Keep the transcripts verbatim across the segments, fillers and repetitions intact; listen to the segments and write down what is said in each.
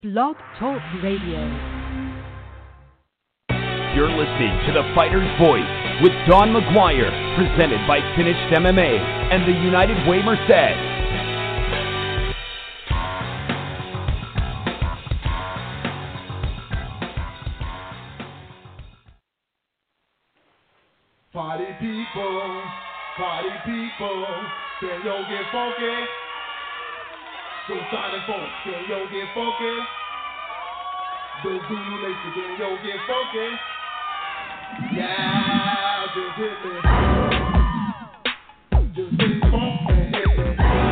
Blog Talk Radio. You're listening to The Fighter's Voice with Don McGuire, presented by Finished M M A and the United Way Merced. Party people, party people, can yo get funky? So Sonic Funk, can yo get funky? The Zulu Nation, can yo get funky? Yeah, just hit me. Just hit me funk and hit me.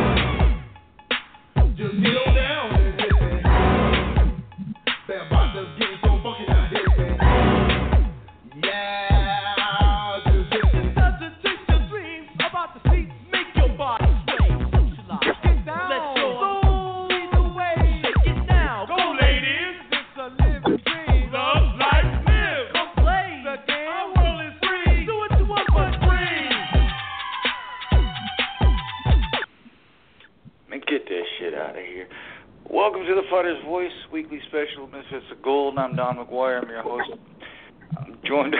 Just get on down and hit me. They're about to get so funky now, hit me. Yeah, just hit me. Doesn't take your dreams about the seat, make your body sway. Socialize, get down, let your soul lead the way. Shake it now, go ladies. It's a living dream. Love, life, live. Come play the game. Our world is free. Do what you want but dream. Man, get that shit out of here. Welcome to the Fighter's Voice, weekly special, Misfits of Gold. I'm Don McGuire. I'm your host. I'm joined.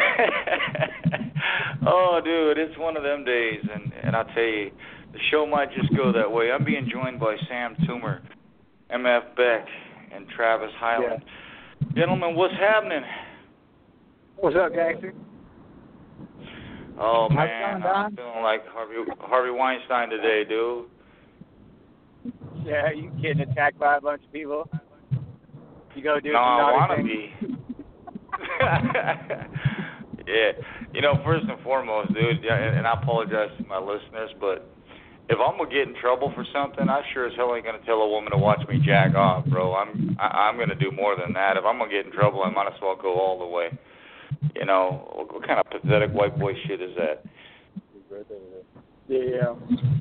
Oh, dude, it's one of them days, and, and I'll tell you, the show might just go that way. I'm being joined by Sam Toomer, M F Beck, and Travis Hyland. Yeah. Gentlemen, what's happening? What's up, gangster? Oh, How's it man, going, I'm Don? feeling like Harvey, Harvey Weinstein today, dude. Yeah, you getting attacked by a bunch of people? You go do No, I some want naughty to things? be. Yeah, you know, first and foremost, dude, yeah, and, and I apologize to my listeners, but if I'm gonna get in trouble for something, I sure as hell ain't gonna tell a woman to watch me jack off, bro. I'm I, I'm gonna do more than that. If I'm gonna get in trouble, I might as well go all the way. You know, what, what kind of pathetic white boy shit is that? Yeah.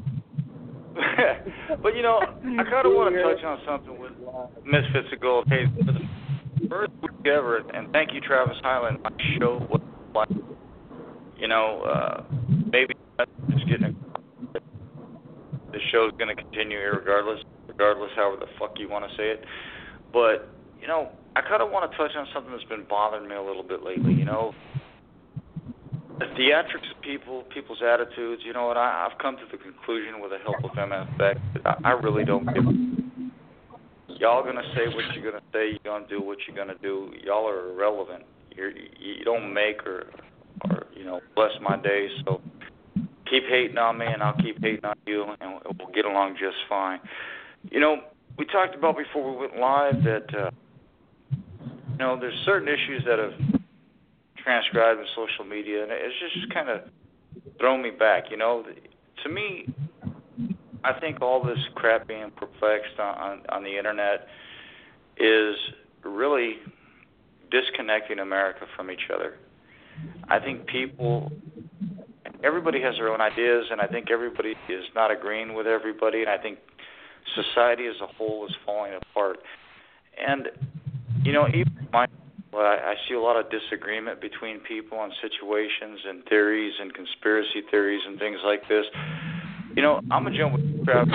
But you know, I kind of want to touch on something with Misfits of Gold. Hey, for the first week ever, and thank you, Travis Hyland. My show was like, you know, uh, maybe just getting a, the show's going to continue here regardless, regardless however the fuck you want to say it. But you know, I kind of want to touch on something that's been bothering me a little bit lately. You know, the theatrics of people, people's attitudes. You know what? I, I've come to the conclusion with the help of M F Beck that I, I really don't give a. Y'all gonna say what you're gonna say. You're gonna do what you're gonna do. Y'all are irrelevant. You're, you don't make or, or you know, bless my day. So keep hating on me, and I'll keep hating on you, and we'll get along just fine. You know, we talked about before we went live that uh, you know, there's certain issues that have transcribed in social media, and it's just kind of thrown me back. You know, to me, I think all this crap being perplexed on, on, on the internet is really disconnecting America from each other. I think people, everybody has their own ideas, and I think everybody is not agreeing with everybody, and I think society as a whole is falling apart. And, you know, even my, well, I, I see a lot of disagreement between people on situations and theories and conspiracy theories and things like this. You know, I'm a jump with Travis.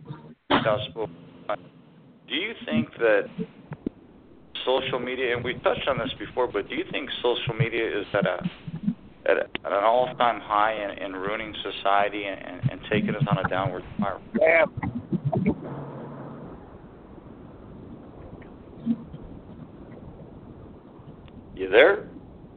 Do you think that social media, and we've touched on this before, but do you think social media is at a at, a, at an all-time high in, in ruining society and, and, and taking us on a downward spiral? Yeah. You there?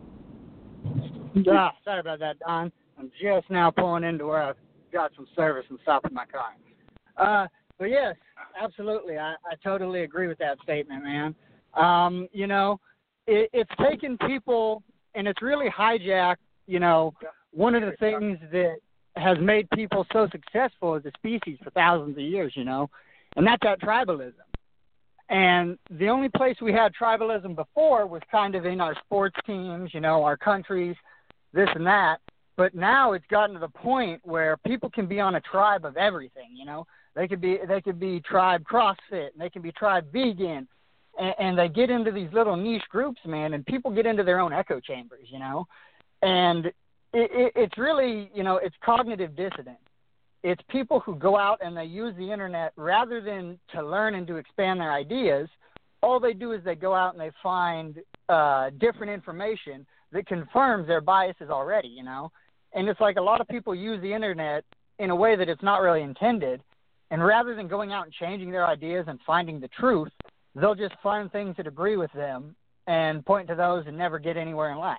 Ah, sorry about that, Don. I'm just now pulling into where I've got some service and stopping my car. Uh, but yes, absolutely. I, I totally agree with that statement, man. Um, you know, it, it's taken people, and it's really hijacked, you know, one of the things that has made people so successful as a species for thousands of years, you know, and that's that tribalism. And the only place we had tribalism before was kind of in our sports teams, you know, our countries, this and that. But now it's gotten to the point where people can be on a tribe of everything, you know. They could be they could be tribe CrossFit, and they can be tribe vegan, and, and they get into these little niche groups, man, and people get into their own echo chambers, you know. And it, it, it's really, you know, it's cognitive dissonance. It's people who go out and they use the internet rather than to learn and to expand their ideas. all they do is they go out and they find uh, different information that confirms their biases already, you know. And it's like a lot of people use the internet in a way that it's not really intended. And rather than going out and changing their ideas and finding the truth, they'll just find things that agree with them and point to those and never get anywhere in life.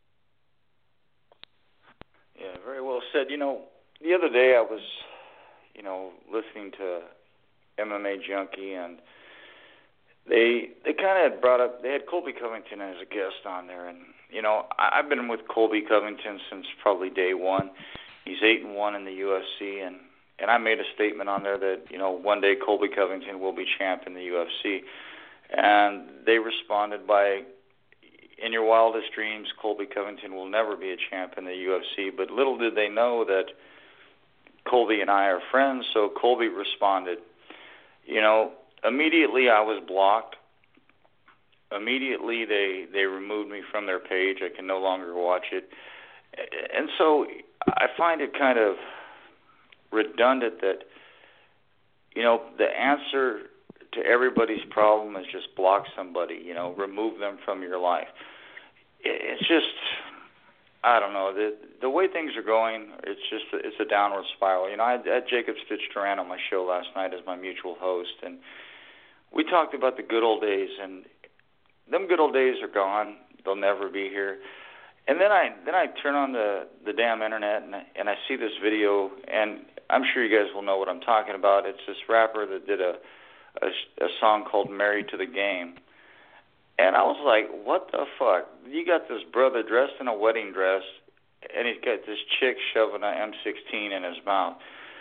Yeah, very well said. You know, the other day I was, you know, listening to M M A Junkie, and they they kind of brought up, they had Colby Covington as a guest on there, and you know, I, I've been with Colby Covington since probably day one. He's eight and one in the U F C, and and I made a statement on there that, you know, one day Colby Covington will be champ in the U F C, and they responded by, in your wildest dreams, Colby Covington will never be a champ in the U F C. But little did they know that Colby and I are friends, so Colby responded. You know, immediately I was blocked. Immediately they, they removed me from their page. I can no longer watch it. And so I find it kind of redundant that, you know, the answer to everybody's problem is just block somebody, you know, remove them from your life. It's just, I don't know, the the way things are going, it's just, it's a downward spiral. You know, I had Jacob Stitch-Duran on my show last night as my mutual host, and we talked about the good old days, and them good old days are gone. They'll never be here. And then I then I turn on the, the damn internet, and I, and I see this video, and I'm sure you guys will know what I'm talking about. It's this rapper that did a, a, a song called Married to the Game. And I was like, what the fuck? You got this brother dressed in a wedding dress, and he's got this chick shoving an M sixteen in his mouth.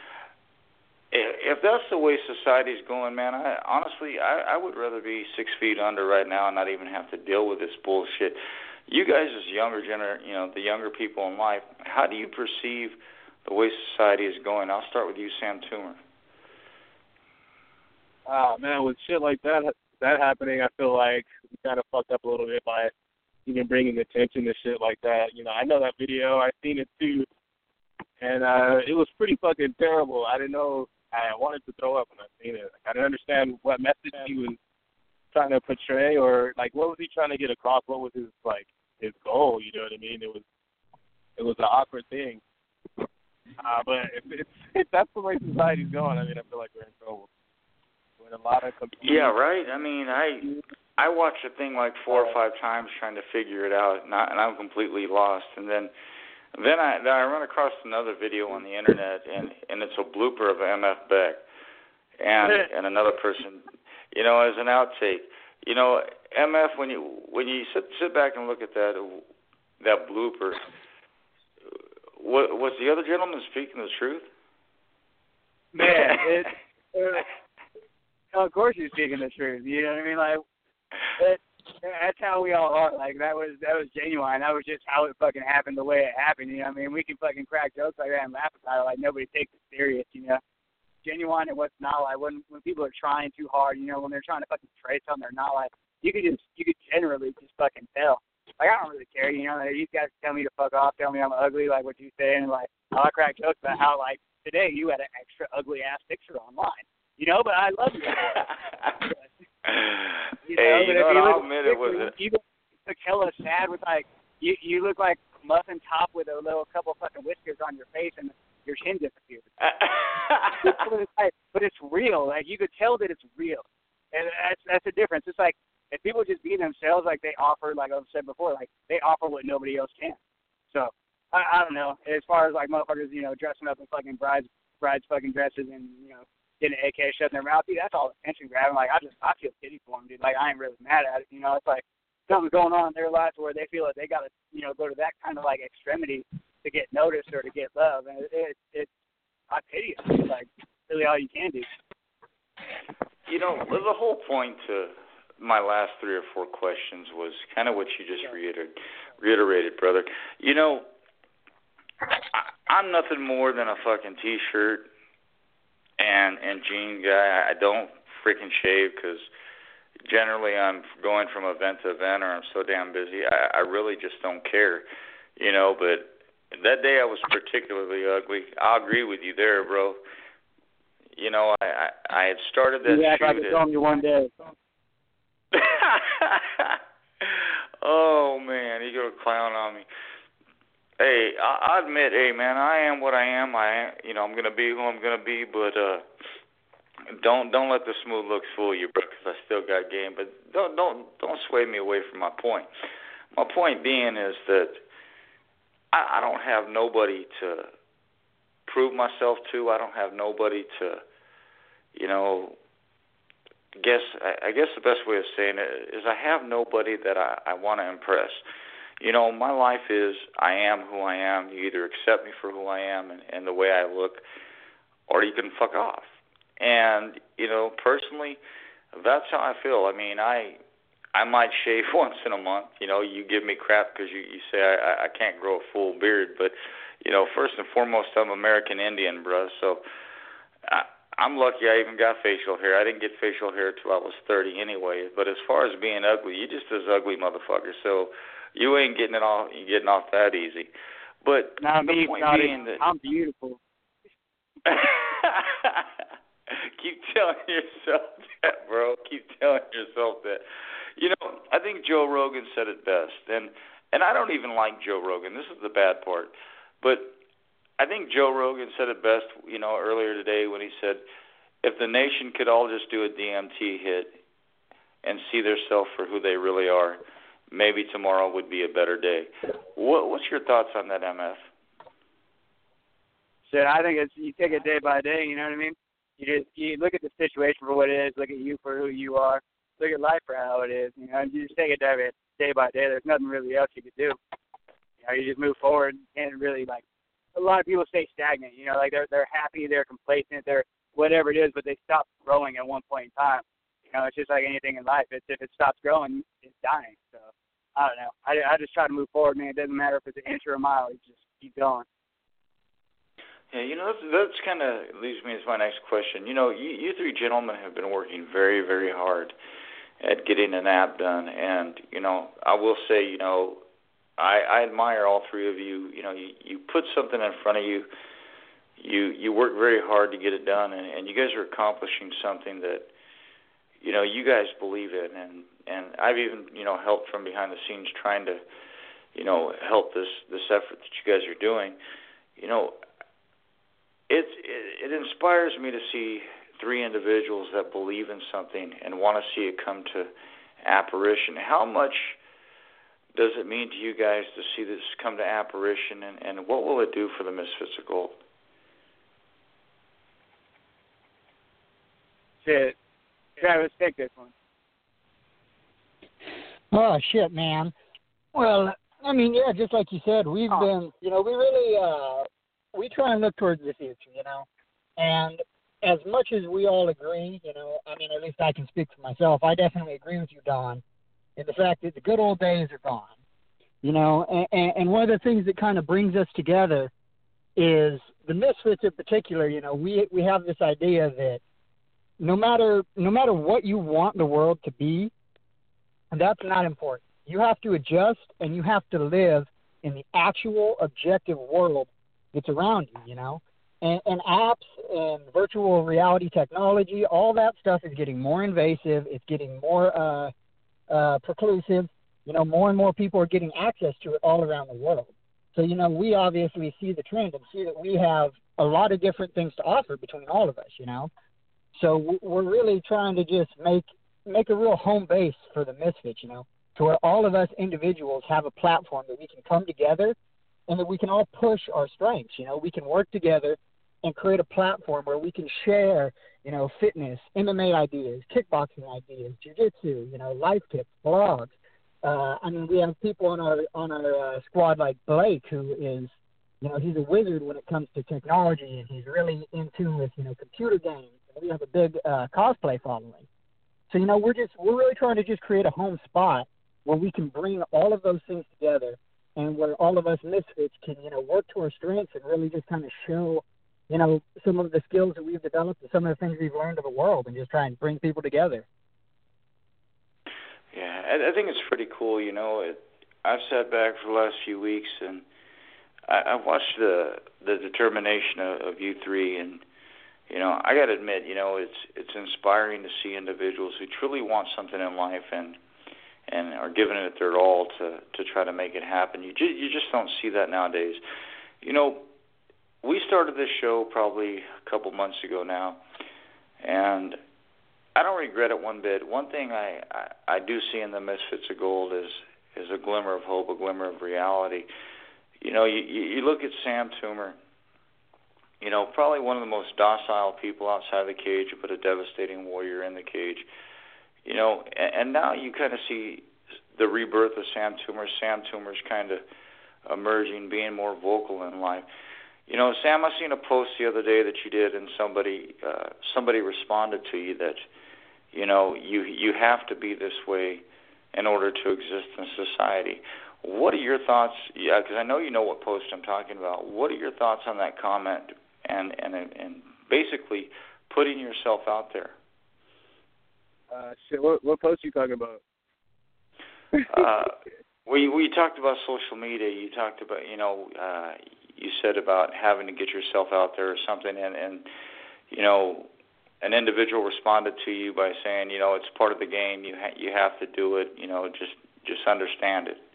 If that's the way society's going, man, I honestly, I, I would rather be six feet under right now and not even have to deal with this bullshit. You guys as younger gener, you know, the younger people in life, how do you perceive the way society is going? I'll start with you, Sam Toomer. Ah, man, with shit like that that happening, I feel like we kind of fucked up a little bit by even bringing attention to shit like that. You know, I know that video. I've seen it too, and uh, it was pretty fucking terrible. I didn't know. I wanted to throw up when I seen it. Like, I didn't understand what message he was trying to portray, or like what was he trying to get across? What was his like his goal? You know what I mean? It was it was an awkward thing. Uh, but if, it's, if that's the way society's going, I mean, I feel like we're in trouble. With a lot of yeah, right. I mean, I I watched the thing like four or five times trying to figure it out, and, I, and I'm completely lost. And then then I then I run across another video on the internet, and and it's a blooper of M F Beck and and another person, you know, as an outtake. You know, M F, when you when you sit sit back and look at that that blooper, was the other gentleman speaking the truth? Man, it. Uh, of course, he's speaking the truth. You know what I mean? Like, it, that's how we all are. Like, that was that was genuine. That was just how it fucking happened, the way it happened. You know what I mean? We can fucking crack jokes like that and laugh about it. Like, nobody takes it serious. You know, genuine and what's not. Like, when when people are trying too hard, you know, when they're trying to fucking portray something they're not, like, you could just you could generally just fucking tell. Like, I don't really care. You know, these guys tell me to fuck off, tell me I'm ugly, like what you say, and like I'll crack jokes about how like today you had an extra ugly ass picture online. You know, but I love you. you know, hey, you know what, I'll admit it was it. You look hella sad with, like, you you look like muffin top with a little couple fucking whiskers on your face and your chin disappears. But it's real. Like, you could tell that it's real. And that's that's the difference. It's like, if people just be themselves, like they offer, like I've said before, like they offer what nobody else can. So, I, I don't know. As far as, like, motherfuckers, you know, dressing up in fucking brides, brides fucking dresses and, you know, getting an A K shut in their mouth, dude, that's all attention grabbing. Like, I just, I feel pity for them, dude. Like, I ain't really mad at it. You know, it's like something's going on in their lives where they feel like they got to, you know, go to that kind of, like, extremity to get noticed or to get love. And it, it, it I pity it. It's, like, really all you can do. You know, the whole point to my last three or four questions was kind of what you just reiterated, reiterated, brother. You know, I, I'm nothing more than a fucking T-shirt and and jean guy. I don't freaking shave because generally I'm going from event to event or I'm so damn busy. I, I really just don't care, you know, but that day I was particularly ugly. I'll agree with you there, bro. You know, I I, I had started that you act shoot like it's on you one day. clown on me. Hey, I, I admit, hey man, I am what I am. I am, you know, I'm gonna be who I'm gonna be. But uh, don't don't let the smooth looks fool you, bro. Because I still got game. But don't don't don't sway me away from my point. My point being is that I, I don't have nobody to prove myself to. I don't have nobody to, you know. Guess I, I guess the best way of saying it is I have nobody that I, I want to impress. You know, my life is I am who I am. You either accept me for who I am and, and the way I look, or you can fuck off. And, you know, personally, that's how I feel. I mean, I I might shave once in a month. You know, you give me crap because you, you say I, I can't grow a full beard. But, you know, first and foremost, I'm American Indian, bro. So I, I'm lucky I even got facial hair. I didn't get facial hair till I was thirty anyway. But as far as being ugly, you just as ugly motherfucker. So you ain't getting it off. You getting off that easy. But not the me, point not being it. that I'm beautiful. Keep telling yourself that, bro. Keep telling yourself that. You know, I think Joe Rogan said it best, and and I don't even like Joe Rogan. This is the bad part, but I think Joe Rogan said it best, you know, earlier today when he said, if the nation could all just do a D M T hit and see themselves for who they really are, maybe tomorrow would be a better day. What, what's your thoughts on that, M F? Shit, I think it's you take it day by day. You know what I mean? You just you look at the situation for what it is. Look at you for who you are. Look at life for how it is. You know, and you just take it day, day by day. There's nothing really else you could do. You know, you just move forward and really like. A lot of people stay stagnant. You know, like they're they're happy, they're complacent, they're whatever it is, but they stop growing at one point in time. You know, it's just like anything in life. It's if it stops growing, it's dying. So I don't know. I I just try to move forward, man. It doesn't matter if it's an inch or a mile. You just keep going. Yeah, you know, that's, that's kind of leads me to my next question. You know, you, you three gentlemen have been working very, very hard at getting an app done. And, you know, I will say, you know, I, I admire all three of you. You know, you, you put something in front of you. You you work very hard to get it done, and, and you guys are accomplishing something that, you know, you guys believe in. And, and I've even, you know, helped from behind the scenes trying to, you know, help this, this effort that you guys are doing. You know, it, it, it inspires me to see three individuals that believe in something and want to see it come to apparition. How much does it mean to you guys to see this come to apparition, and, and what will it do for the Misfits of Gold? Shit. Travis, take this one. Oh, shit, man. Well, I mean, yeah, just like you said, we've oh. been, you know, we really, uh, we try and look towards the future, you know, and as much as we all agree, you know, I mean, at least I can speak for myself, I definitely agree with you, Don, in the fact that the good old days are gone, you know, and, and one of the things that kind of brings us together is the Misfits in particular. You know, we we have this idea that no matter no matter what you want the world to be, that's not important. You have to adjust, and you have to live in the actual objective world that's around you, you know. And, and apps and virtual reality technology, all that stuff is getting more invasive. It's getting more uh, uh, preclusive. You know, more and more people are getting access to it all around the world. So, you know, we obviously see the trend and see that we have a lot of different things to offer between all of us, you know. So we're really trying to just make make a real home base for the Misfits, you know, to where all of us individuals have a platform that we can come together and that we can all push our strengths. You know, we can work together and create a platform where we can share, you know, fitness, M M A ideas, kickboxing ideas, jiu-jitsu, you know, life tips, blogs. Uh, I mean, we have people on our on our uh, squad like Blake, who is, you know, he's a wizard when it comes to technology, and he's really into with, you know, computer games. And we have a big uh, cosplay following. So, you know, we're just we're really trying to just create a home spot where we can bring all of those things together, and where all of us Misfits can, you know, work to our strengths and really just kind of show, you know, some of the skills that we've developed and some of the things we've learned of the world, and just try and bring people together. Yeah, I, I think it's pretty cool. You know, it, I've sat back for the last few weeks, and I, I've watched the the determination of, of you three, and you know, I got to admit, you know, it's it's inspiring to see individuals who truly want something in life and and are giving it their all to, to try to make it happen. You just, you just don't see that nowadays. You know, we started this show probably a couple months ago now, and I don't regret it one bit. One thing I, I, I do see in the Misfits of Gold is is a glimmer of hope, a glimmer of reality. You know, you, you look at Sam Toomer, you know, probably one of the most docile people outside the cage, but a devastating warrior in the cage. You know, and, and now you kind of see the rebirth of Sam Toomer. Sam Toomer's kind of emerging, being more vocal in life. You know, Sam, I seen a post the other day that you did, and somebody uh, somebody responded to you that, you know, you you have to be this way in order to exist in society. What are your thoughts? Yeah, because I know you know what post I'm talking about. What are your thoughts on that comment and and and basically putting yourself out there? Uh, shit, what, what post are you talking about? uh, we we talked about social media. You talked about, you know, uh, you said about having to get yourself out there or something, and, and you know, an individual responded to you by saying, you know, it's part of the game. You ha- you have to do it. You know, just just understand it.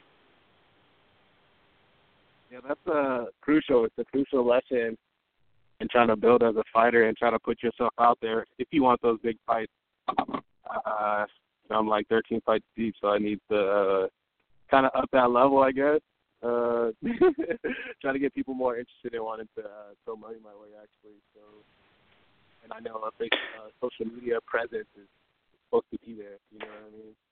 Yeah, that's uh, crucial. It's a crucial lesson in trying to build as a fighter and trying to put yourself out there if you want those big fights. Uh, I'm like thirteen fights deep, so I need to uh, kind of up that level, I guess. Uh, try to get people more interested in wanting to uh, throw money my way, actually. So, and I know a big uh, social media presence is supposed to be there. You know what I mean?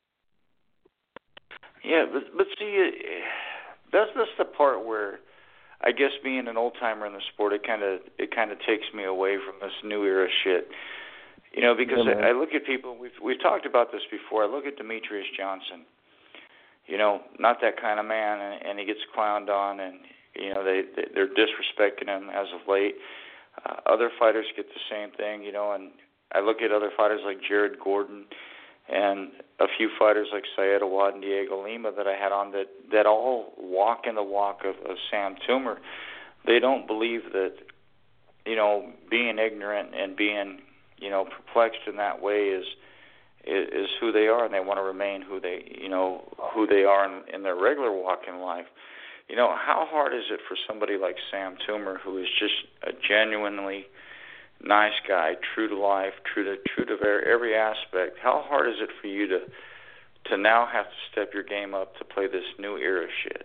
Yeah, but but see, that's that's the part where I guess being an old timer in the sport, it kind of it kind of takes me away from this new era shit. You know, because yeah, I, I look at people. We've we've talked about this before. I look at Demetrius Johnson. You know, not that kind of man, and, and he gets clowned on, and you know they, they they're disrespecting him as of late. Uh, other fighters get the same thing, you know, and I look at other fighters like Jared Gordon and a few fighters like Syed Awad and Diego Lima that I had on that, that all walk in the walk of, of Sam Toomer. They don't believe that, you know, being ignorant and being, you know, perplexed in that way is is, is who they are, and they want to remain who they, you know, who they are in, in their regular walk in life. You know, how hard is it for somebody like Sam Toomer, who is just a genuinely nice guy, true to life, true to true to every aspect? How hard is it for you to to now have to step your game up to play this new era shit?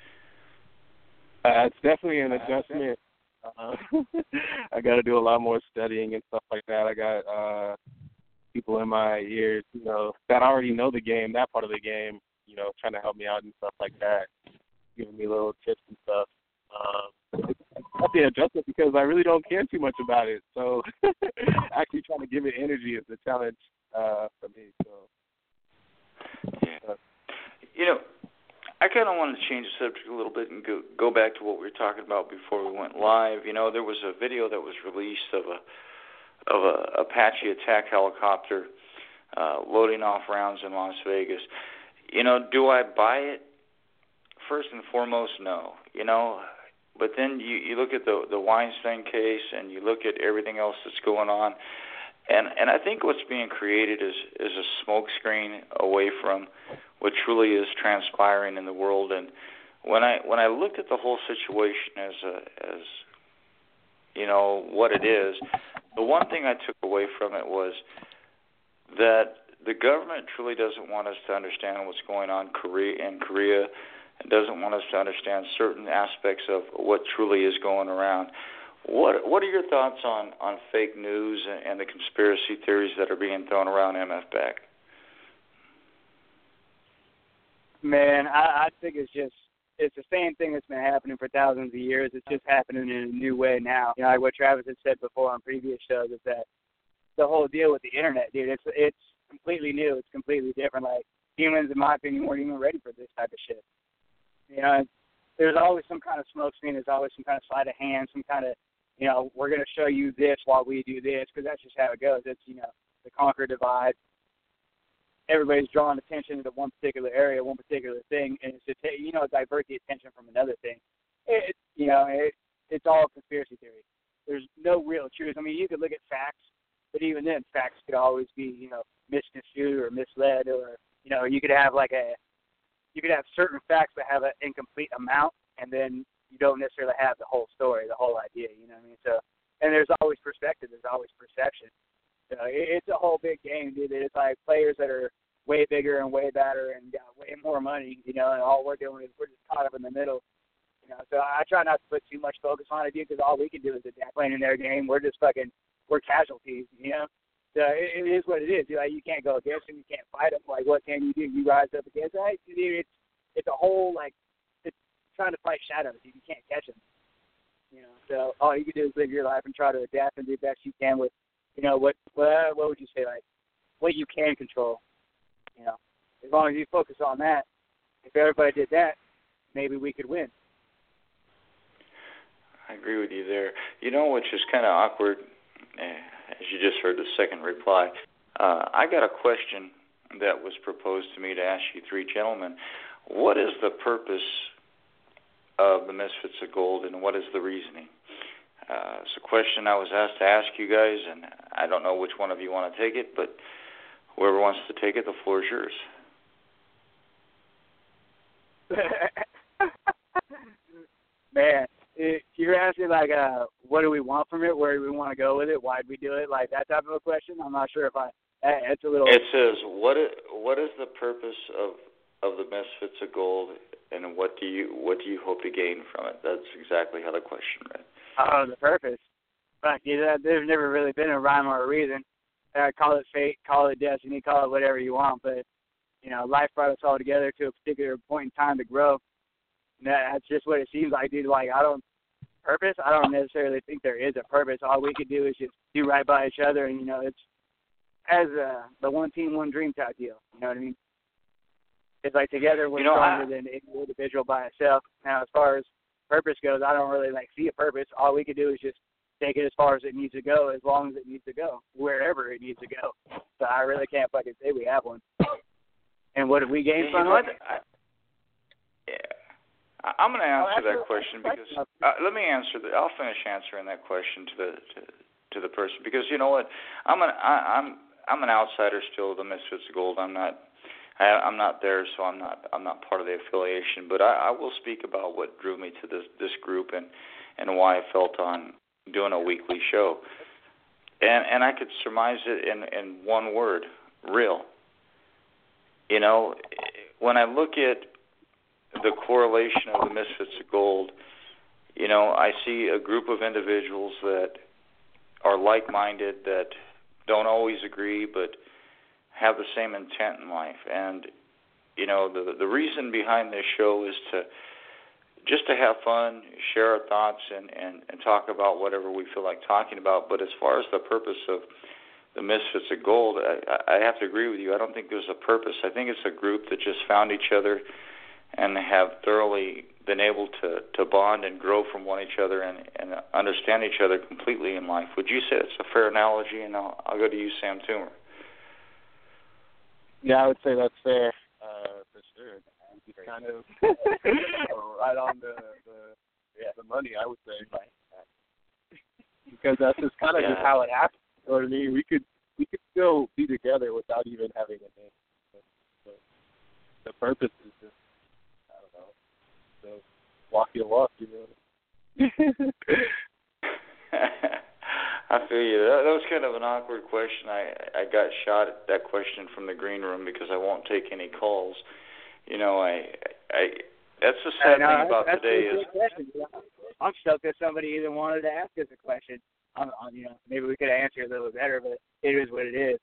Uh, it's definitely an adjustment. Uh, I got to do a lot more studying and stuff like that. I got uh, people in my ears, you know, that already know the game, that part of the game, you know, trying to help me out and stuff like that, giving me little tips and stuff. Um, That's the adjustment because I really don't care too much about it. So actually trying to give it energy is the challenge uh, for me. So, yeah. You know, I kind of wanted to change the subject a little bit and go, go back to what we were talking about before we went live. You know, there was a video that was released of a of a Apache attack helicopter uh, loading off rounds in Las Vegas. You know, do I buy it? First and foremost, no. You know, but then you, you look at the the Weinstein case and you look at everything else that's going on, and and I think what's being created is is a smokescreen away from what truly is transpiring in the world. And when I when I looked at the whole situation as a, as you know what it is, the one thing I took away from it was that the government truly doesn't want us to understand what's going on Korea in Korea. It doesn't want us to understand certain aspects of what truly is going around. What What are your thoughts on, on fake news and, and the conspiracy theories that are being thrown around M F B A C? Man, I, I think it's just it's the same thing that's been happening for thousands of years. It's just happening in a new way now. You know, like what Travis had said before on previous shows is that the whole deal with the internet, dude, it's it's completely new. It's completely different. Like humans, in my opinion, weren't even ready for this type of shit. You know, there's always some kind of smoke screen. There's always some kind of sleight of hand, some kind of, you know, we're going to show you this while we do this, because that's just how it goes. It's, you know, the conquer divide. Everybody's drawing attention to one particular area, one particular thing, and it's to, t- you know, divert the attention from another thing. It, you know, it, it's all conspiracy theory. There's no real truth. I mean, you could look at facts, but even then, facts could always be, you know, misconstrued or misled or You know, you could have like a, you could have certain facts that have an incomplete amount, and then you don't necessarily have the whole story, the whole idea. You know what I mean? So, and there's always perspective, there's always perception. So it, it's a whole big game, dude. It's like players that are way bigger and way better and got way more money, you know, and all we're doing is we're just caught up in the middle. You know, so I try not to put too much focus on it, dude, because all we can do is adapt playing in their game. We're just fucking, we're casualties, you know. So it, it is what it is. Dude. Like, you can't go against them, you can't fight them. Like, what can you do? You rise up against them. It's it's a whole like it's trying to fight shadows. Dude. You can't catch them. You know, so all you can do is live your life and try to adapt and do the best you can with, you know, what what what would you say, like what you can control. You know, as long as you focus on that, if everybody did that, maybe we could win. I agree with you there. You know, which is kind of awkward, as you just heard the second reply. Uh, I got a question that was proposed to me to ask you three gentlemen. What is the purpose of the Misfits of Gold, and what is the reasoning? Uh, it's a question I was asked to ask you guys, and I don't know which one of you want to take it, but whoever wants to take it, the floor is yours. Man, if you're asking, like, uh, what do we want from it? Where do we want to go with it? Why'd we do it? Like, that type of a question? I'm not sure if I – it's a little – It says, what is, what is the purpose of, of the Misfits of Gold, and what do you what do you hope to gain from it? That's exactly how the question read. Oh, the purpose. Fuck, you know, there's never really been a rhyme or a reason. Uh, call it fate, call it destiny, call it whatever you want, but, you know, life brought us all together to a particular point in time to grow. And that, that's just what it seems like, dude. Like, I don't – purpose, I don't necessarily think there is a purpose. All we could do is just do right by each other, and, you know, it's as uh, the one team, one dream type deal. You know what I mean? It's like together we're you know, stronger I, than any individual by itself. Now, as far as purpose goes, I don't really, like, see a purpose. All we could do is just take it as far as it needs to go, as long as it needs to go, wherever it needs to go. So I really can't fucking say we have one. And what did we gain from it? Yeah. I'm going to answer oh, that question because uh, let me answer that. I'll finish answering that question to the to, to the person because you know what, I'm an I, I'm I'm an outsider still of the Misfits of Gold. I'm not I, I'm not there, so I'm not I'm not part of the affiliation. But I, I will speak about what drew me to this this group and, and why I felt on doing a weekly show. And and I could surmise it in, in one word: real. You know, when I look at the correlation of the Misfits of Gold, you know, I see a group of individuals that are like-minded, that don't always agree, but have the same intent in life. And, you know, the the reason behind this show is to just to have fun, share our thoughts, and, and, and talk about whatever we feel like talking about. But as far as the purpose of the Misfits of Gold, I, I have to agree with you. I don't think there's a purpose. I think it's a group that just found each other and have thoroughly been able to, to bond and grow from one each other and, and understand each other completely in life. Would you say it's a fair analogy? And I'll, I'll go to you, Sam Toomer. Yeah, I would say that's fair, uh, for sure. It's kind of right on the, the yeah the money, I would say, because that's just kind of yeah. just how it happens. You know what I mean? We could we could still be together without even having a name. The, the, the purpose is just, I don't know, so walk your walk, you know. I feel you. That, that was kind of an awkward question. I I got shot at that question from the green room because I won't take any calls. You know, I I that's the sad know, thing about that's today a is. question. I'm stoked that somebody even wanted to ask us a question. Um, um, you know, maybe we could answer it a little better, but it is what it is.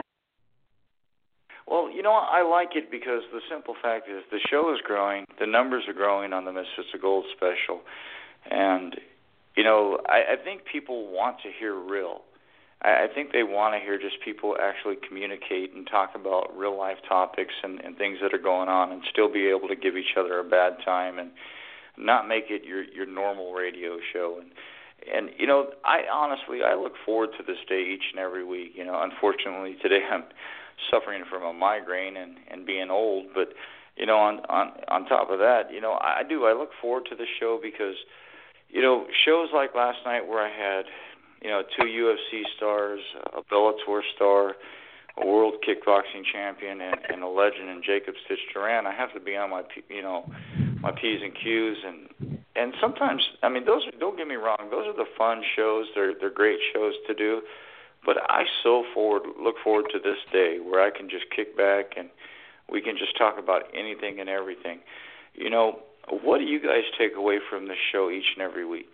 Well, you know, I like it because the simple fact is the show is growing, the numbers are growing on the Misfits of Gold special, and, you know, I, I think people want to hear real. I, I think they want to hear just people actually communicate and talk about real-life topics and, and things that are going on and still be able to give each other a bad time and not make it your, your normal radio show. And, and, you know, I honestly, I look forward to this day each and every week. You know, unfortunately, today I'm suffering from a migraine and, and being old, but you know, on, on on top of that, you know, I do. I look forward to the show because, you know, shows like last night where I had, you know, two U F C stars, a Bellator star, a world kickboxing champion and, and a legend in Jacob Stitch Duran, I have to be on my, you know, my P's and Q's, and and sometimes, I mean, those are, don't get me wrong, those are the fun shows. They're they're great shows to do, but I so forward look forward to this day where I can just kick back and we can just talk about anything and everything. You know, what do you guys take away from this show each and every week?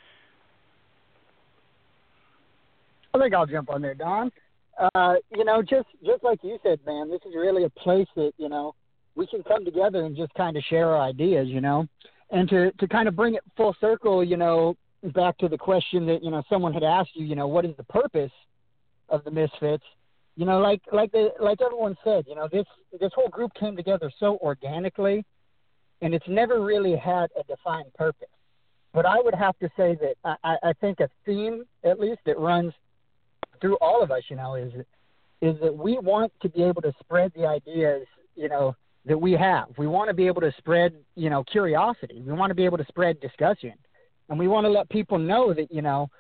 I think I'll jump on there, Don. Uh, you know, just just like you said, man, this is really a place that, you know, we can come together and just kind of share our ideas, you know, and to, to kind of bring it full circle, you know, back to the question that, you know, someone had asked you, you know, what is the purpose of the Misfits? You know, like like the like everyone said, you know, this this whole group came together so organically, and it's never really had a defined purpose. But I would have to say that I, I think a theme, at least, that runs through all of us, you know, is is that we want to be able to spread the ideas, you know, that we have. We want to be able to spread, you know, curiosity. We want to be able to spread discussion. And we want to let people know that, you know,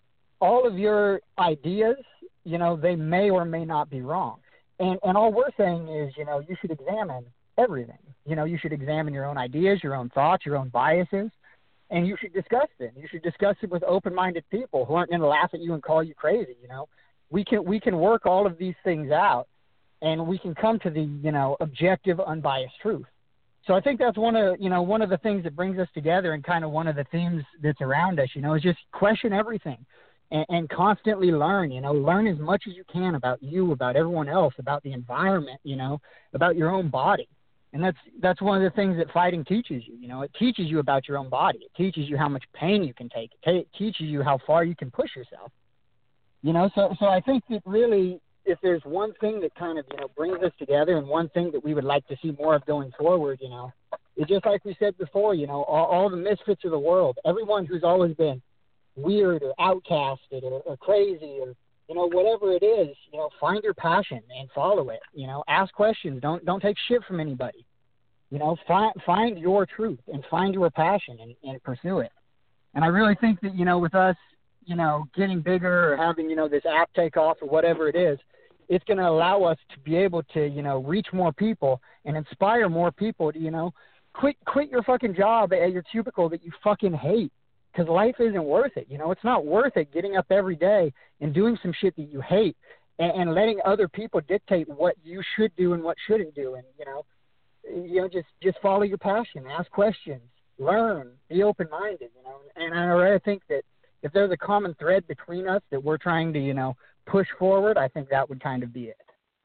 all of your ideas, you know, they may or may not be wrong. And and all we're saying is, you know, you should examine everything. You know, you should examine your own ideas, your own thoughts, your own biases, and you should discuss them. You should discuss it with open-minded people who aren't going to laugh at you and call you crazy, you know. We can we can work all of these things out, and we can come to the, you know, objective, unbiased truth. So I think that's one of, you know, one of the things that brings us together, and kind of one of the themes that's around us, you know, is just question everything and, and constantly learn, you know, learn as much as you can about you, about everyone else, about the environment, you know, about your own body. And that's that's one of the things that fighting teaches you. You know, it teaches you about your own body. It teaches you how much pain you can take. It t- teaches you how far you can push yourself. You know, so so I think that really, if there's one thing that kind of, you know, brings us together, and one thing that we would like to see more of going forward, you know, is just like we said before, you know, all, all the misfits of the world, everyone who's always been weird or outcasted or, or crazy or, you know, whatever it is, you know, find your passion and follow it. You know, ask questions. Don't don't take shit from anybody. You know, find find your truth and find your passion and, and pursue it. And I really think that, you know, with us, you know, getting bigger or having, you know, this app take off or whatever it is, it's going to allow us to be able to, you know, reach more people and inspire more people to, you know, quit quit your fucking job at your cubicle that you fucking hate. Because life isn't worth it. You know, it's not worth it getting up every day and doing some shit that you hate and, and letting other people dictate what you should do and what shouldn't do. And, you know, you know, just, just follow your passion, ask questions, learn, be open-minded, you know. And I really think that if there's a common thread between us that we're trying to, you know, push forward, I think that would kind of be it.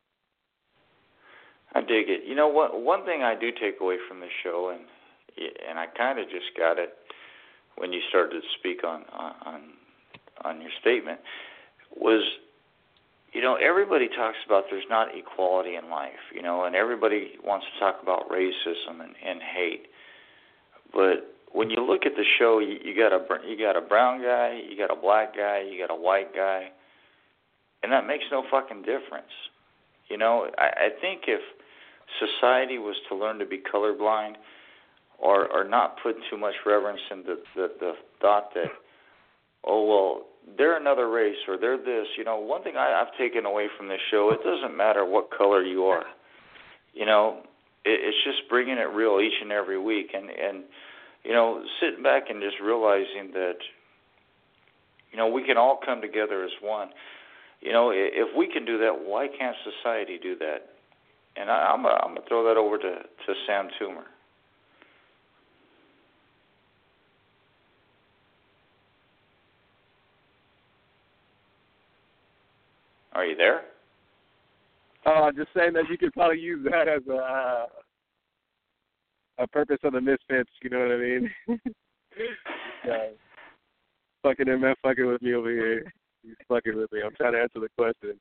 I dig it. You know, what, one thing I do take away from this show, and and I kind of just got it when you started to speak on, on on your statement, was, you know, everybody talks about there's not equality in life, you know, and everybody wants to talk about racism and, and hate. But when you look at the show, you, you got a you got a brown guy, you got a black guy, you got a white guy, and that makes no fucking difference. You know, I, I think if society was to learn to be colorblind, Or, or not put too much reverence in the, the, the thought that, oh, well, they're another race or they're this. You know, one thing I, I've taken away from this show, it doesn't matter what color you are. You know, it, it's just bringing it real each and every week. And, and, you know, sitting back and just realizing that, you know, we can all come together as one. You know, if we can do that, why can't society do that? And I, I'm going to throw that over to, to Sam Toomer. Are you there? Oh, I'm just saying that you could probably use that as a uh, a purpose of the Misfits. You know what I mean? uh, fucking him, man, fucking with me over here. He's fucking with me. I'm trying to answer the question.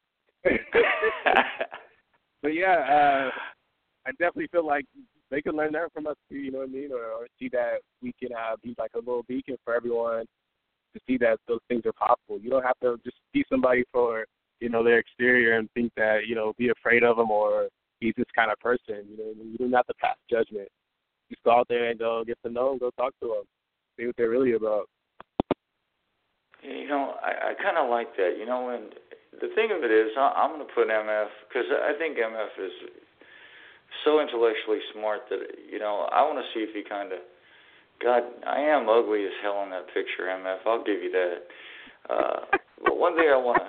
But yeah, uh, I definitely feel like they could learn that from us too. You know what I mean? Or, or see that we can uh, be like a little beacon for everyone to see that those things are possible. You don't have to just see somebody for, you know, their exterior and think that, you know, be afraid of them or he's this kind of person. You know, you don't have to pass judgment. Just go out there and go get to know them, go talk to them, see what they're really about. You know, I, I kind of like that. You know, and the thing of it is, I'm going to put M F because I think M F is so intellectually smart that, you know, I want to see if he kind of, God, I am ugly as hell in that picture, M F. I'll give you that. Uh, but one thing I want to,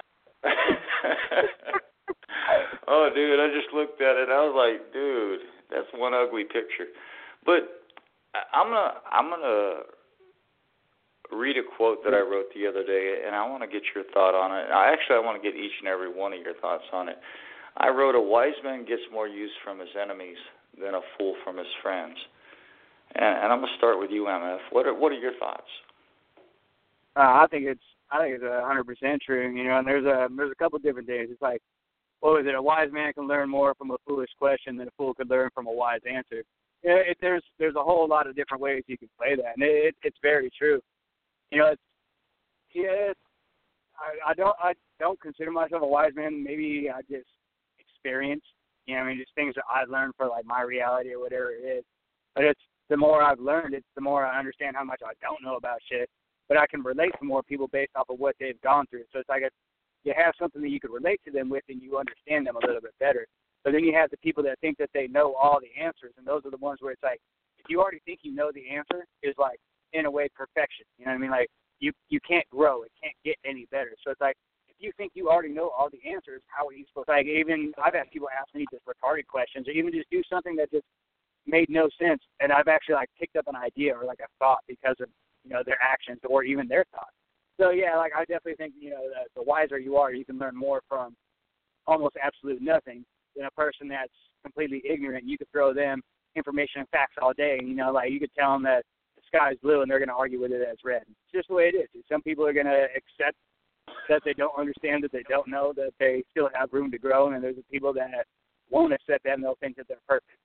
oh, dude, I just looked at it. I was like, dude, that's one ugly picture. But I'm gonna, I'm gonna read a quote that I wrote the other day, and I want to get your thought on it. I actually, I want to get each and every one of your thoughts on it. I wrote, a wise man gets more use from his enemies than a fool from his friends. And, and I'm gonna start with you, M F. What are, what are your thoughts? Uh, I think it's, I think it's a hundred percent true. You know, and there's a, there's a couple different things. It's like, what was it? A wise man can learn more from a foolish question than a fool could learn from a wise answer. Yeah, it, there's, there's a whole lot of different ways you can play that, and it, it, it's very true. You know, it's, yeah, it's, I, I don't, I don't consider myself a wise man. Maybe I just experience, you know, I mean, just things that I learned for like my reality or whatever it is. But it's, the more I've learned, it's the more I understand how much I don't know about shit. But I can relate to more people based off of what they've gone through. So it's like a, you have something that you can relate to them with, and you understand them a little bit better. But then you have the people that think that they know all the answers, and those are the ones where it's like, if you already think you know the answer, is like, in a way, perfection. You know what I mean? Like, you you can't grow. It can't get any better. So it's like, if you think you already know all the answers, how are you supposed to, like, even, I've had people ask me just retarded questions, or even just do something that just made no sense, and I've actually, like, picked up an idea or, like, a thought because of, you know, their actions or even their thoughts. So, yeah, like, I definitely think, you know, the, the wiser you are, you can learn more from almost absolute nothing than a person that's completely ignorant. You could throw them information and facts all day, and, you know, like, you could tell them that the sky's blue and they're going to argue with it as red. It's just the way it is. Some people are going to accept that they don't understand, that they don't know, that they still have room to grow, and there's the people that won't accept that and they'll think that they're perfect.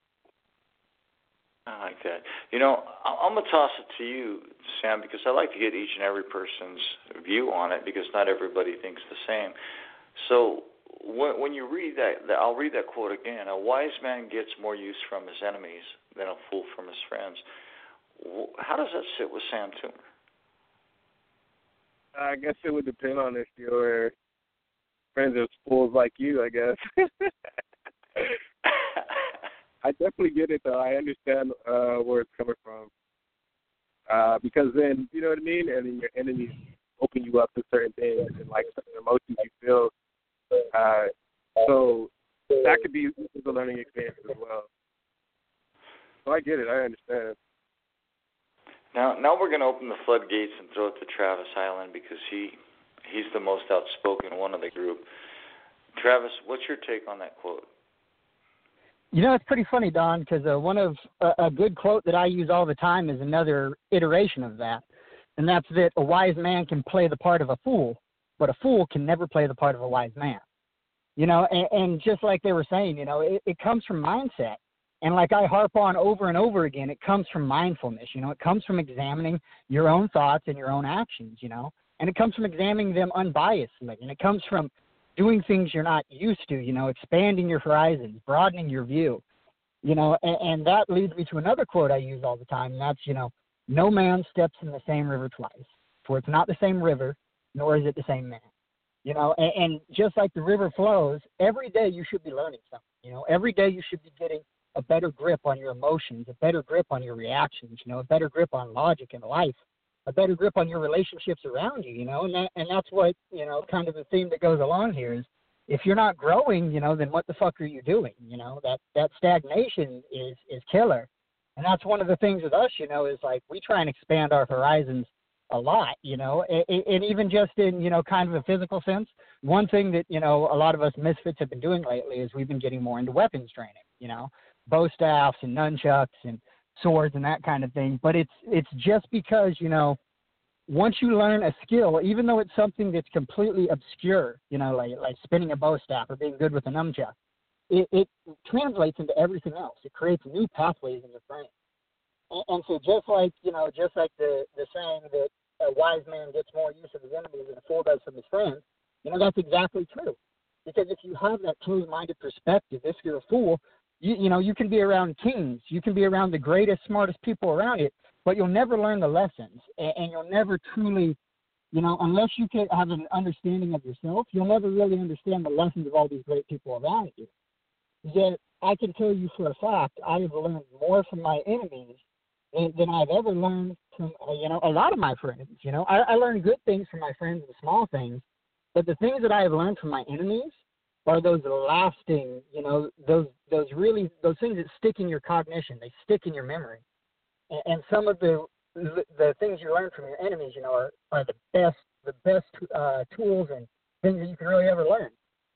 I like that. You know, I'm going to toss it to you, Sam, because I like to get each and every person's view on it because not everybody thinks the same. So when, when you read that, I'll read that quote again. A wise man gets more use from his enemies than a fool from his friends. How does that sit with Sam Toomer? I guess it would depend on if you're friends with fools like you, I guess. I definitely get it, though. I understand uh, where it's coming from. Uh, because then, you know what I mean? And then your enemies open you up to certain things and, like, certain emotions you feel. Uh, so that could be a learning experience as well. So I get it. I understand. Now, now we're going to open the floodgates and throw it to Travis Hyland because he he's the most outspoken one of the group. Travis, what's your take on that quote? You know, it's pretty funny, Don, because uh, one of uh, a good quote that I use all the time is another iteration of that, and that's that a wise man can play the part of a fool, but a fool can never play the part of a wise man. You know, and, and just like they were saying, you know, it, it comes from mindset. And like I harp on over and over again, it comes from mindfulness. You know, it comes from examining your own thoughts and your own actions, you know, and it comes from examining them unbiasedly. And it comes from doing things you're not used to, you know, expanding your horizons, broadening your view, you know, and, and that leads me to another quote I use all the time, and that's, you know, no man steps in the same river twice, for it's not the same river, nor is it the same man, you know, and, and just like the river flows, every day you should be learning something, you know, every day you should be getting a better grip on your emotions, a better grip on your reactions, you know, a better grip on logic and life, a better grip on your relationships around you, you know, and that, and that's what, you know, kind of the theme that goes along here is if you're not growing, you know, then what the fuck are you doing? You know, that, that stagnation is, is killer. And that's one of the things with us, you know, is like we try and expand our horizons a lot, you know, and, and even just in, you know, kind of a physical sense. One thing that, you know, a lot of us misfits have been doing lately is we've been getting more into weapons training, you know, bow staffs and nunchucks and swords and that kind of thing. But it's it's just because, you know, once you learn a skill, even though it's something that's completely obscure, you know, like like spinning a bow staff or being good with a nunchuck, it, it translates into everything else. It creates new pathways in your brain. And, and so just like, you know, just like the, the saying that a wise man gets more use of his enemies than a fool does from his friends, you know, that's exactly true. Because if you have that closed-minded perspective, if you're a fool, You, you know, you can be around kings, you can be around the greatest, smartest people around it, but you'll never learn the lessons, and, and you'll never truly you know, unless you can have an understanding of yourself, you'll never really understand the lessons of all these great people around you. Yet, I can tell you for a fact, I have learned more from my enemies than, than I've ever learned from, uh, you know, a lot of my friends. You know, I, I learn good things from my friends and small things, but the things that I have learned from my enemies are those lasting, you know, those those really, those things that stick in your cognition, they stick in your memory. And, and some of the the things you learn from your enemies, you know, are, are the best the best uh, tools and things that you can really ever learn.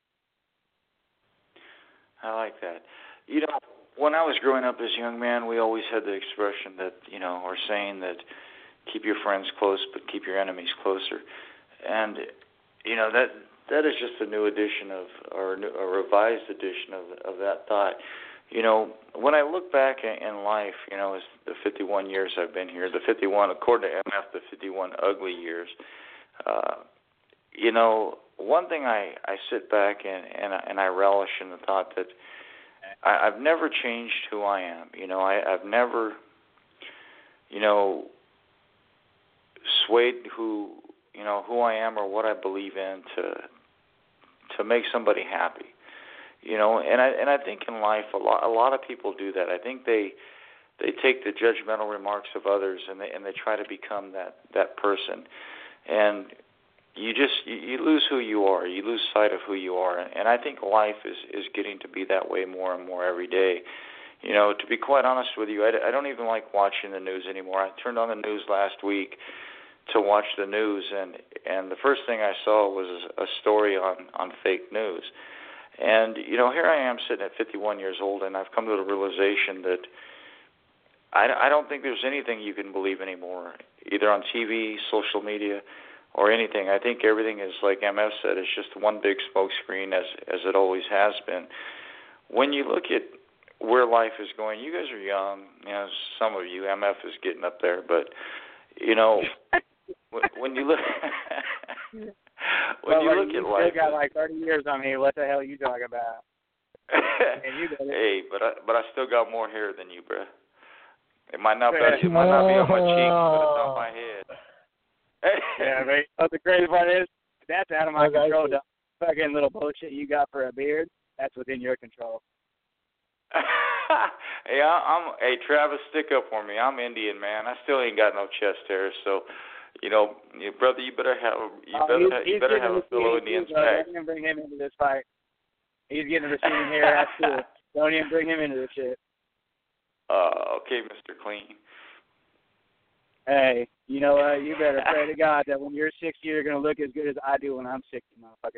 I like that. You know, when I was growing up as a young man, we always had the expression that, you know, or saying that keep your friends close but keep your enemies closer. And, you know, that that is just a new edition of, or a revised edition of, of that thought. You know, when I look back in life, you know, it's the fifty-one years I've been here, the fifty-one, according to M F, the fifty-one ugly years, uh, you know, one thing I, I sit back and, and, and I relish in the thought that I, I've never changed who I am. You know, I, I've never, you know, swayed who, you know, who I am or what I believe in to to make somebody happy. You know, and I and I think in life a lot a lot of people do that. I think they they take the judgmental remarks of others and they and they try to become that, that person. And you just you, you lose who you are. You lose sight of who you are. And I think life is, is getting to be that way more and more every day. You know, to be quite honest with you, I, I don't even like watching the news anymore. I turned on the news last week to watch the news, and, and the first thing I saw was a story on, on fake news. And, you know, here I am sitting at fifty-one years old, and I've come to the realization that I, I don't think there's anything you can believe anymore, either on T V, social media, or anything. I think everything is, like M F said, it's just one big smokescreen, as as it always has been. When you look at where life is going, you guys are young. You know, some of you, M F is getting up there, but, you know, when, when you look... When well, you like, look you at still life, got like thirty years on me. What the hell are you talking about? Hey, you hey, but I but I still got more hair than you, bro. It might not be it might not be on my cheeks, but it's on my head. Yeah, right. Oh, the crazy part is that's out of my control. The fucking little bullshit you got for a beard, that's within your control. Hey, I'm hey Travis, stick up for me. I'm Indian, man. I still ain't got no chest hair, so. You know, your brother, you better have you oh, better he's, have, you he's better have a fellow Indian pack. Don't even bring him into this fight. He's getting the receding hair. That's cool. Don't even bring him into this shit. Uh, okay, Mister Clean. Hey, you know what? Uh, you better pray to God that when you're sixty, you're gonna look as good as I do when I'm sixty, motherfucker.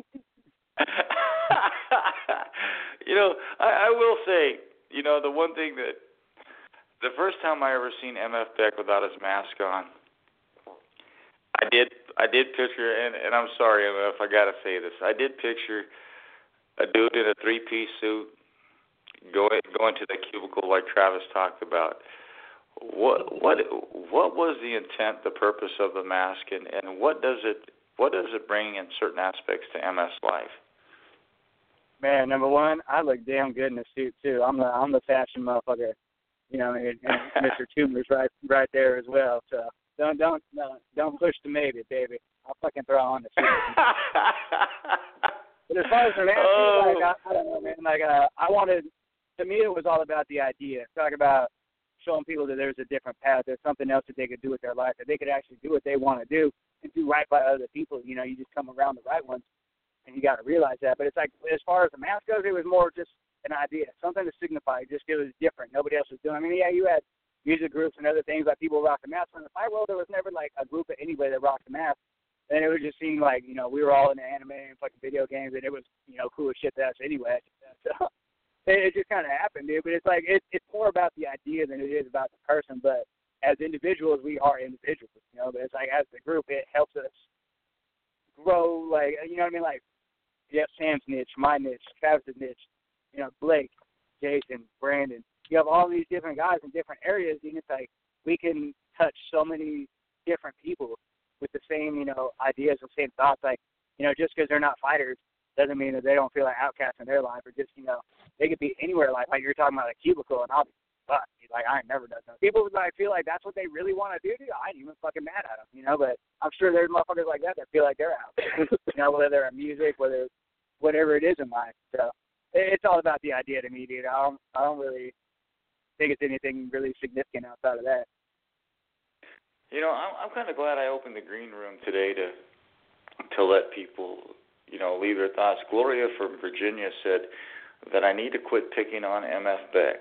You know, I, I will say, you know, the one thing that the first time I ever seen M F Beck without his mask on. I did I did picture, and, and I'm sorry if I got to say this, I did picture a dude in a three-piece suit going going to the cubicle like Travis talked about. What what what was the intent, the purpose of the mask, and, and what does it what does it bring in certain aspects to M F's life? Man, number one, I look damn good in a suit too. I'm the I'm the fashion motherfucker, you know, and, and Mister Tumor's right right there as well. So. Don't don't no, don't push the maybe, baby. I'll fucking throw on the shit. But as far as the mask, oh. like I, I don't know, man. Like uh, I wanted, to me, it was all about the idea. Talk about showing people that there's a different path. There's something else that they could do with their life. That they could actually do what they want to do and do right by other people. You know, you just come around the right ones, and you got to realize that. But it's like as far as the mask goes, it was more just an idea, something to signify. Just it was different. Nobody else was doing. I mean, yeah, you had music groups and other things like people rock the mask. In the fight world, there was never like a group of anybody that rocked the mask. And it would just seem like, you know, we were all into anime and fucking video games, and it was, you know, cool as shit to us anyway. So it, it just kind of happened, dude. But it's like, it, it's more about the idea than it is about the person. But as individuals, we are individuals, you know. But it's like, as the group, it helps us grow, like, you know what I mean? Like, Jeff Sam's niche, my niche, Travis's niche, you know, Blake, Jason, Brandon. You have all these different guys in different areas, and it's like we can touch so many different people with the same, you know, ideas and same thoughts. Like, you know, just because they're not fighters doesn't mean that they don't feel like outcasts in their life, or just, you know, they could be anywhere. Like, like you're talking about a cubicle, and I'll be fucked, you He's like, I ain't never done that. People would like feel like that's what they really want to do. Dude, I ain't even fucking mad at them, you know. But I'm sure there's motherfuckers like that that feel like they're out. You know, whether they're in music, whether whatever it is in life. So it's all about the idea to me, dude. I don't, I don't really think it's anything really significant outside of that. You know, I'm, I'm kind of glad I opened the green room today to to let people, you know, leave their thoughts. Gloria from Virginia said that I need to quit picking on M F Beck.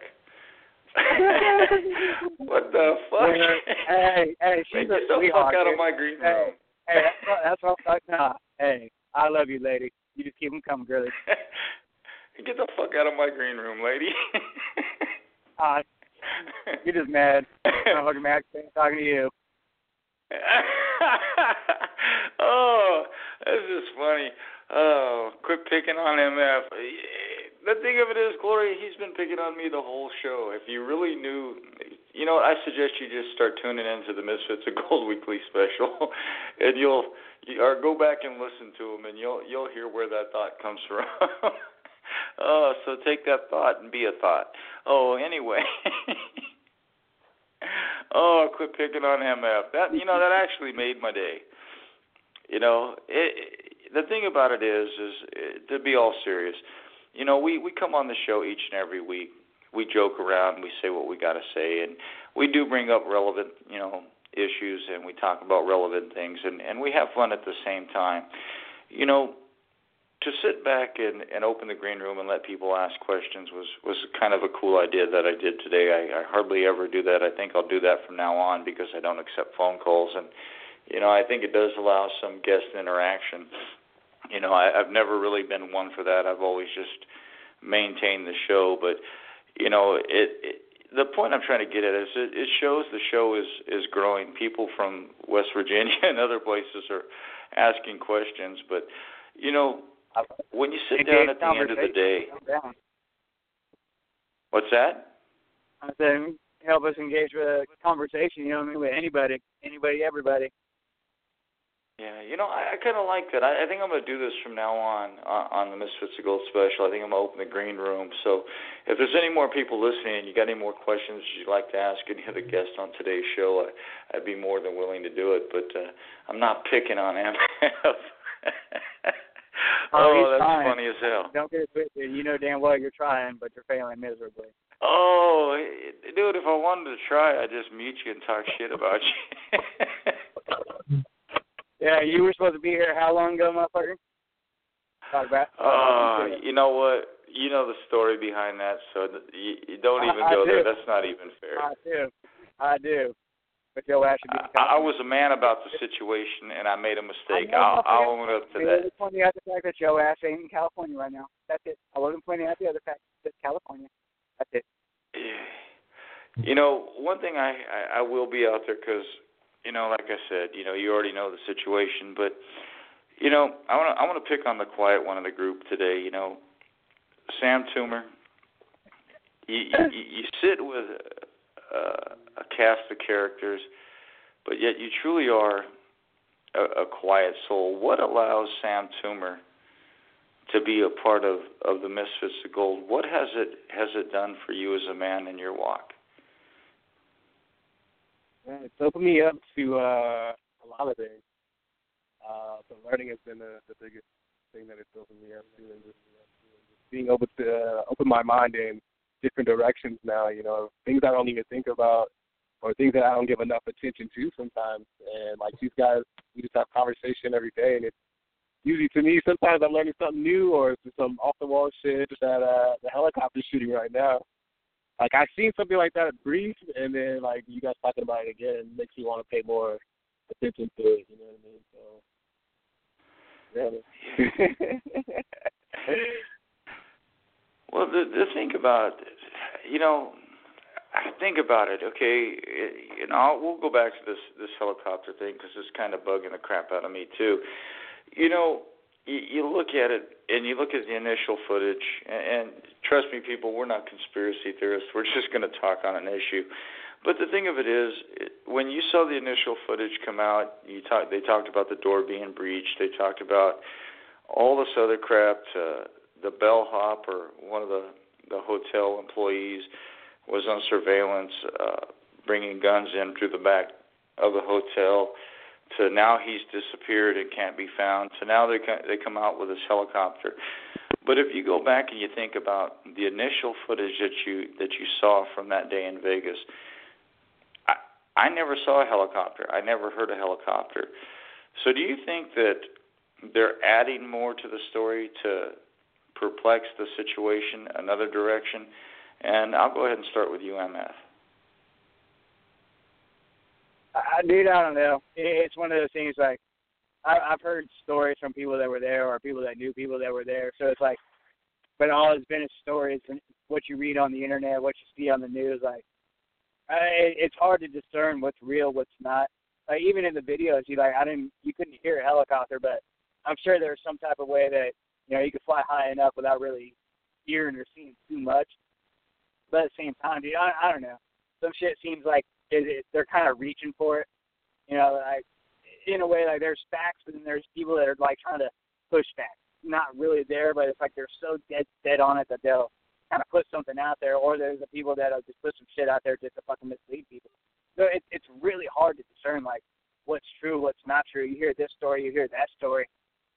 What the fuck? Hey, hey, she's Get a the sweetheart. fuck out dude. of my green hey, room. Hey, that's what, that's what I'm nah, Hey, I love you, lady. You just keep them coming, girlie. Get the fuck out of my green room, lady. uh, you're just mad. I'm fucking mad talking to you. Oh, this is funny. Oh, quit picking on M F. The thing of it is, Gloria, he's been picking on me the whole show. If you really knew, you know, I suggest you just start tuning into the Misfits of Gold Weekly special, and you'll, you, or go back and listen to them, and you'll you'll hear where that thought comes from. Oh, so take that thought and be a thought. Oh, anyway. Oh, quit picking on M F. That, you know, that actually made my day. You know, it, it, the thing about it is, is it, to be all serious, you know, we, we come on the show each and every week. We joke around, we say what we got to say, and we do bring up relevant, you know, issues, and we talk about relevant things, and, and we have fun at the same time. You know, to sit back and, and open the green room and let people ask questions was, was kind of a cool idea that I did today. I, I hardly ever do that. I think I'll do that from now on because I don't accept phone calls. And, you know, I think it does allow some guest interaction. You know, I, I've never really been one for that. I've always just maintained the show. But, you know, it, it the point I'm trying to get at is it, it shows the show is, is growing. People from West Virginia and other places are asking questions. But, you know, when you sit down at the end of the day, what's that? I said, help us engage with a conversation, you know what I mean, with anybody, anybody, everybody. Yeah, you know, I, I kind of like that. I, I think I'm going to do this from now on, on on the Misfits of Gold special. I think I'm going to open the green room. So if there's any more people listening and you got any more questions you'd like to ask any of the guests on today's show, I, I'd be more than willing to do it. But uh, I'm not picking on M F. Oh, oh that's trying. funny as hell. Don't get it twisted. You know damn well you're trying, but you're failing miserably. Oh, dude, if I wanted to try, I'd just mute you and talk shit about you. Yeah, you were supposed to be here how long ago, motherfucker? Talk about. Oh, uh, you know what? You know the story behind that, so you, you don't even I, I go do. there. That's not even fair. I do. I do. But your ass should be. I, I was a man about the situation, and I made a mistake. I'll, I'll own up to I that. was pointing out the fact that your ass ain't in California right now. That's it. I wasn't pointing out the other fact that it's California. That's it. Yeah. You know, one thing I, I, I will be out there because, you know, like I said, you know, you already know the situation. But, you know, I want to I want to pick on the quiet one of the group today. You know, Sam Toomer. You, you, you sit with Uh, a cast of characters, but yet you truly are a, a quiet soul. What allows Sam Toomer to be a part of, of the Misfits of Gold? What has it has it done for you as a man in your walk? Yeah, it's opened me up to uh, a lot of things. Uh, the learning has been the, the biggest thing that it's opened me up to, and just being able to uh, open my mind in different directions now, you know, things I don't even think about or things that I don't give enough attention to sometimes. And like these guys, we just have conversation every day, and it's usually, to me, sometimes I'm learning something new or it's just some off-the-wall shit that uh, the helicopter's shooting right now. Like, I've seen something like that brief, and then, like, you guys talking about it again makes me want to pay more attention to it, you know what I mean? So, yeah. Well, the, the thing about, you know, I think about it, okay, it, you know, I'll, we'll go back to this, this helicopter thing because it's kind of bugging the crap out of me, too. You know, you, you look at it, and you look at the initial footage, and, and trust me, people, we're not conspiracy theorists. We're just going to talk on an issue. But the thing of it is, it, when you saw the initial footage come out, you talk, they talked about the door being breached. They talked about all this other crap, to, the bellhop or one of the, the hotel employees was on surveillance, uh, bringing guns in through the back of the hotel, to now he's disappeared and can't be found, to now they they come out with this helicopter. But if you go back and you think about the initial footage that you that you saw from that day in Vegas, I, I never saw a helicopter. I never heard a helicopter. So do you think that they're adding more to the story to perplex the situation another direction? And I'll go ahead and start with you, M F. I, dude, I don't know. It's one of those things like, I, I've heard stories from people that were there or people that knew people that were there. So it's like, but all it's been is stories and what you read on the internet, what you see on the news. Like, I, it's hard to discern what's real, what's not. Like, even in the videos, you like, I didn't, you couldn't hear a helicopter, but I'm sure there's some type of way that, you know, you could fly high enough without really hearing or seeing too much. But at the same time, dude, I, I don't know. Some shit seems like it, it, they're kind of reaching for it. You know, like, in a way, like, there's facts, but then there's people that are, like, trying to push facts. Not really there, but it's like they're so dead dead on it that they'll kind of put something out there, or there's the people that'll just put some shit out there just to fucking mislead people. So it, it's really hard to discern, like, what's true, what's not true. You hear this story, you hear that story.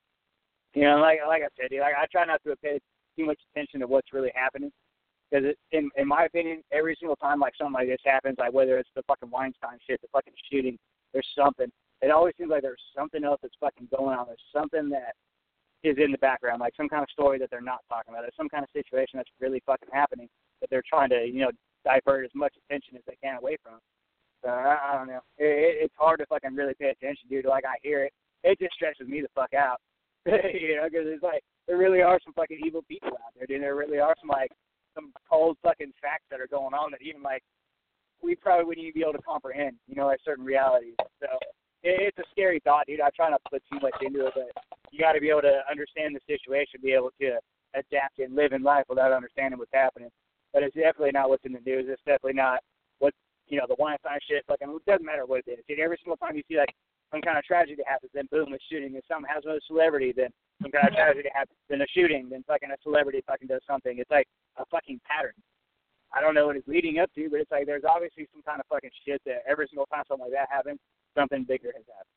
You know, like like I said, dude, like, I try not to pay too much attention to what's really happening. Because in in my opinion, every single time like something like this happens, like whether it's the fucking Weinstein shit, the fucking shooting, there's something. It always seems like there's something else that's fucking going on. There's something that is in the background, like some kind of story that they're not talking about. There's some kind of situation that's really fucking happening that they're trying to, you know, divert as much attention as they can away from. So I, I don't know. It, it's hard to fucking really pay attention, dude. Like, I hear it. It just stresses me the fuck out. You know, because it's like there really are some fucking evil people out there, dude. There really are some like some cold fucking facts that are going on that even like we probably wouldn't even be able to comprehend. You know, like certain realities. So it, it's a scary thought, dude. I try not to put too much into it, but you got to be able to understand the situation, be able to adapt and live in life without understanding what's happening. But it's definitely not what's in the news. It's definitely not what, you know, the Weinstein shit. Like, I mean, it doesn't matter what it is. Dude, every single time you see like some kind of tragedy happens, then boom, a shooting. If something happens with a celebrity, then some kind of tragedy happens, then a shooting, then fucking a celebrity fucking does something. It's like a fucking pattern. I don't know what it's leading up to, but it's like there's obviously some kind of fucking shit that every single time something like that happens, something bigger has happened.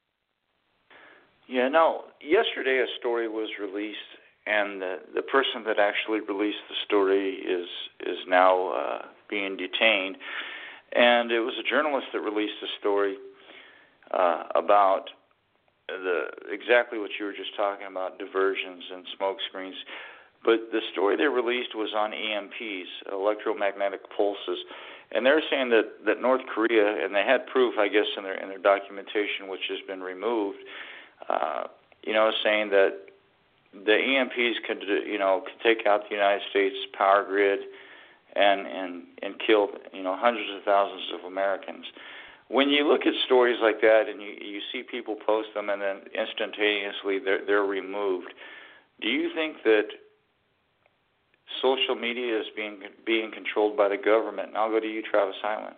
Yeah, no, yesterday a story was released, and the, the person that actually released the story is is now uh, being detained. And it was a journalist that released a story uh, about the exactly what you were just talking about, diversions and smoke screens. But the story they released was on E M Ps, electromagnetic pulses, and they're saying that, that North Korea, and they had proof, I guess, in their in their documentation, which has been removed, uh, you know, saying that the E M Ps could, you know, could take out the United States power grid and and and kill, you know, hundreds of thousands of Americans. When you look at stories like that and you, you see people post them and then instantaneously they're, they're removed, do you think that social media is being being controlled by the government? And I'll go to you, Travis Hyland.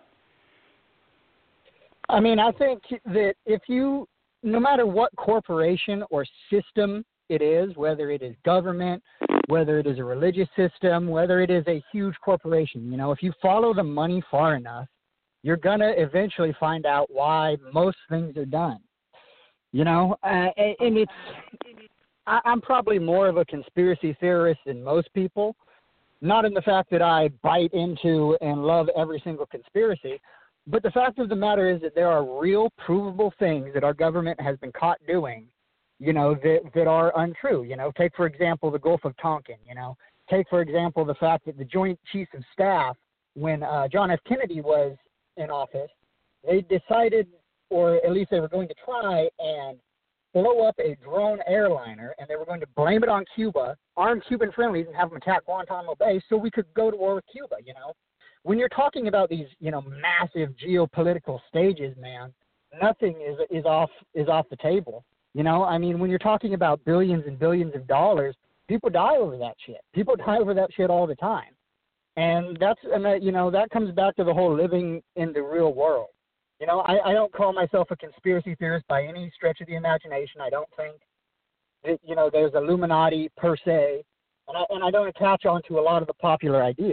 I mean, I think that if you, no matter what corporation or system it is, whether it is government, whether it is a religious system, whether it is a huge corporation, you know, if you follow the money far enough, you're going to eventually find out why most things are done. You know, uh, and it's, I, I'm probably more of a conspiracy theorist than most people, not in the fact that I bite into and love every single conspiracy, but the fact of the matter is that there are real provable things that our government has been caught doing, you know, that, that are untrue. You know, take, for example, the Gulf of Tonkin, you know. Take, for example, the fact that the Joint Chiefs of Staff, when uh, John F. Kennedy was in office, they decided, or at least they were going to try and blow up a drone airliner, and they were going to blame it on Cuba, arm Cuban friendlies, and have them attack Guantanamo Bay so we could go to war with Cuba, you know. When you're talking about these, you know, massive geopolitical stages, man, nothing is is off is off the table. You know, I mean, when you're talking about billions and billions of dollars, people die over that shit. People die over that shit all the time. And that's, and that, you know, that comes back to the whole living in the real world. You know, I, I don't call myself a conspiracy theorist by any stretch of the imagination. I don't think that, you know, there's Illuminati per se, and I, and I don't attach on to a lot of the popular ideas.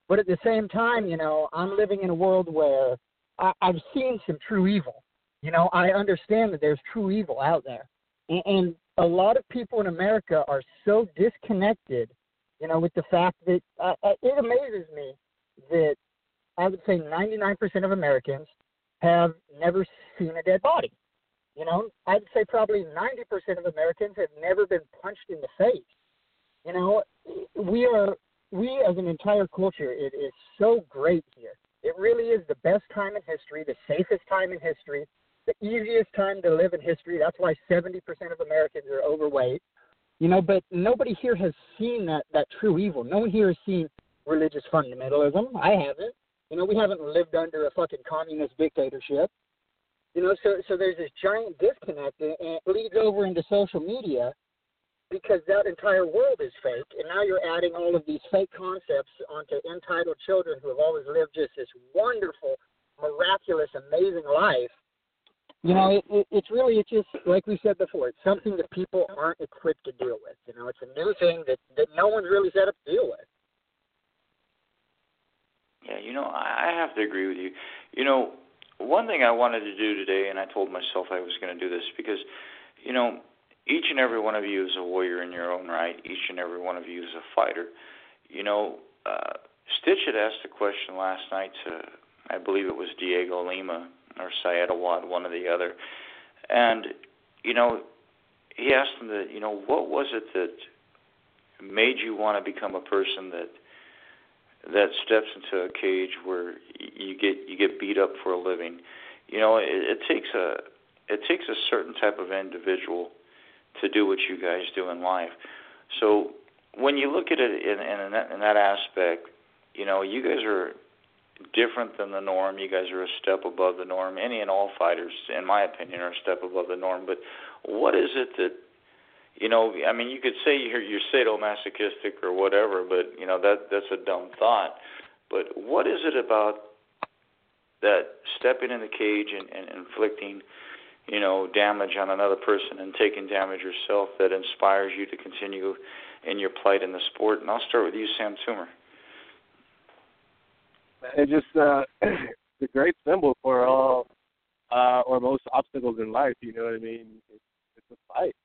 But at the same time, you know, I'm living in a world where I, I've seen some true evil. You know, I understand that there's true evil out there. And, and a lot of people in America are so disconnected, you know, with the fact that uh, it amazes me that I would say ninety-nine percent of Americans have never seen a dead body. You know, I'd say probably ninety percent of Americans have never been punched in the face. You know, we are, we as an entire culture, it is so great here. It really is the best time in history, the safest time in history, the easiest time to live in history. That's why seventy percent of Americans are overweight. You know, but nobody here has seen that, that true evil. No one here has seen religious fundamentalism. I haven't. You know, we haven't lived under a fucking communist dictatorship. You know, so so there's this giant disconnect, and it leads over into social media because that entire world is fake, and now you're adding all of these fake concepts onto entitled children who have always lived just this wonderful, miraculous, amazing life. You know, it, it, it's really, it's just, like we said before, it's something that people aren't equipped to deal with. You know, it's a new thing that, that no one's really set up to deal with. Yeah, you know, I have to agree with you. You know, one thing I wanted to do today, and I told myself I was going to do this because, you know, each and every one of you is a warrior in your own right. Each and every one of you is a fighter. You know, uh, Stitch had asked a question last night to, I believe it was Diego Lima or Syed Awad, one or the other. And, you know, he asked him that, you know, what was it that made you want to become a person that that steps into a cage where you get you get beat up for a living? You know, it, it takes a it takes a certain type of individual to do what you guys do in life. So when you look at it in, in, that, in that aspect, you know, you guys are different than the norm. You guys are a step above the norm. Any and all fighters, in my opinion, are a step above the norm. But what is it that, you know, I mean, you could say you're, you're sadomasochistic or whatever, but, you know, that that's a dumb thought. But what is it about that stepping in the cage and, and inflicting, you know, damage on another person and taking damage yourself that inspires you to continue in your plight in the sport? And I'll start with you, Sam Toomer. It's just uh, it's a great symbol for all uh, or most obstacles in life. You know what I mean? It's, it's a fight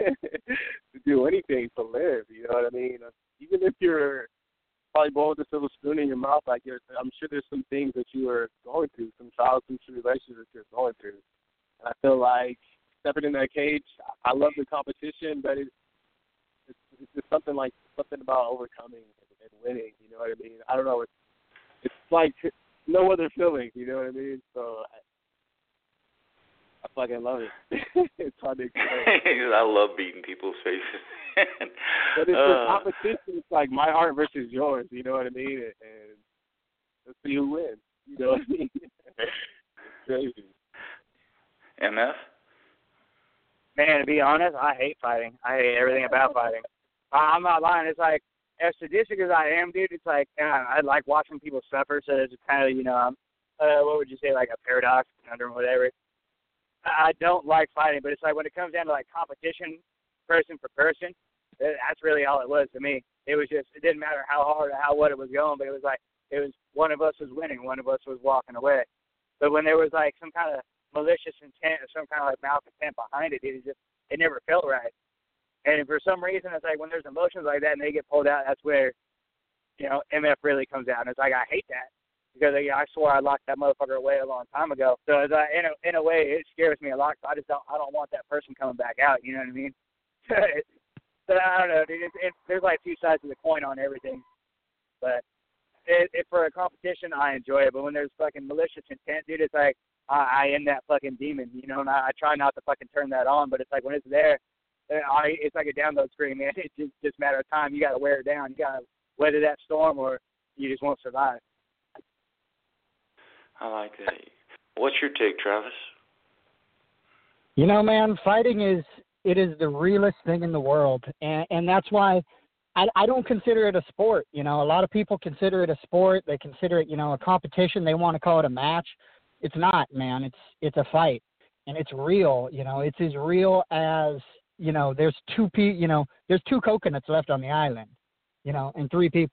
to do anything to live. You know what I mean? Even if you're probably born with a silver spoon in your mouth, like you're, I'm sure there's some things that you are going through, some trials and tribulations that you're going through. And I feel like stepping in that cage, I love the competition, but it's it's, it's just something like something about overcoming and, and winning. You know what I mean? I don't know. It's It's like no other feeling, you know what I mean? So I, I fucking love it. It's hard to explain. I love beating people's faces. But it's uh, a competition. It's like my heart versus yours, you know what I mean? And, and let's see who wins. You know what I mean? It's crazy. M F? Man, to be honest, I hate fighting. I hate everything about fighting. I'm not lying. It's like, as sadistic as I am, dude, it's like, uh, I like watching people suffer, so it's kind of, you know, um, uh, what would you say, like a paradox, or whatever. I don't like fighting, but it's like when it comes down to, like, competition, person for person, that's really all it was to me. It was just, it didn't matter how hard or how what it was going, but it was like, it was one of us was winning, one of us was walking away. But when there was, like, some kind of malicious intent or some kind of, like, malcontent behind it, it just, it never felt right. And for some reason, it's like when there's emotions like that and they get pulled out, that's where, you know, M F really comes out. And it's like, I hate that because you know, I swore I locked that motherfucker away a long time ago. So it's like, in a in a way, it scares me a lot. So I just don't I don't want that person coming back out. You know what I mean? So I don't know, dude. It, it, there's like two sides of the coin on everything. But it, it, for a competition, I enjoy it. But when there's fucking malicious intent, dude, it's like I, I am that fucking demon. You know, and I, I try not to fucking turn that on. But it's like when it's there. I, it's like a download screen, man. It's just, just a matter of time. You got to wear it down. You got to weather that storm, or you just won't survive. I like that. What's your take, Travis? You know, man, fighting is it is the realest thing in the world, and, and that's why I, I don't consider it a sport. You know, a lot of people consider it a sport. They consider it, you know, a competition. They want to call it a match. It's not, man. It's it's a fight, and it's real. You know, it's as real as you know, there's two pe- you know, there's two coconuts left on the island, you know, and three people.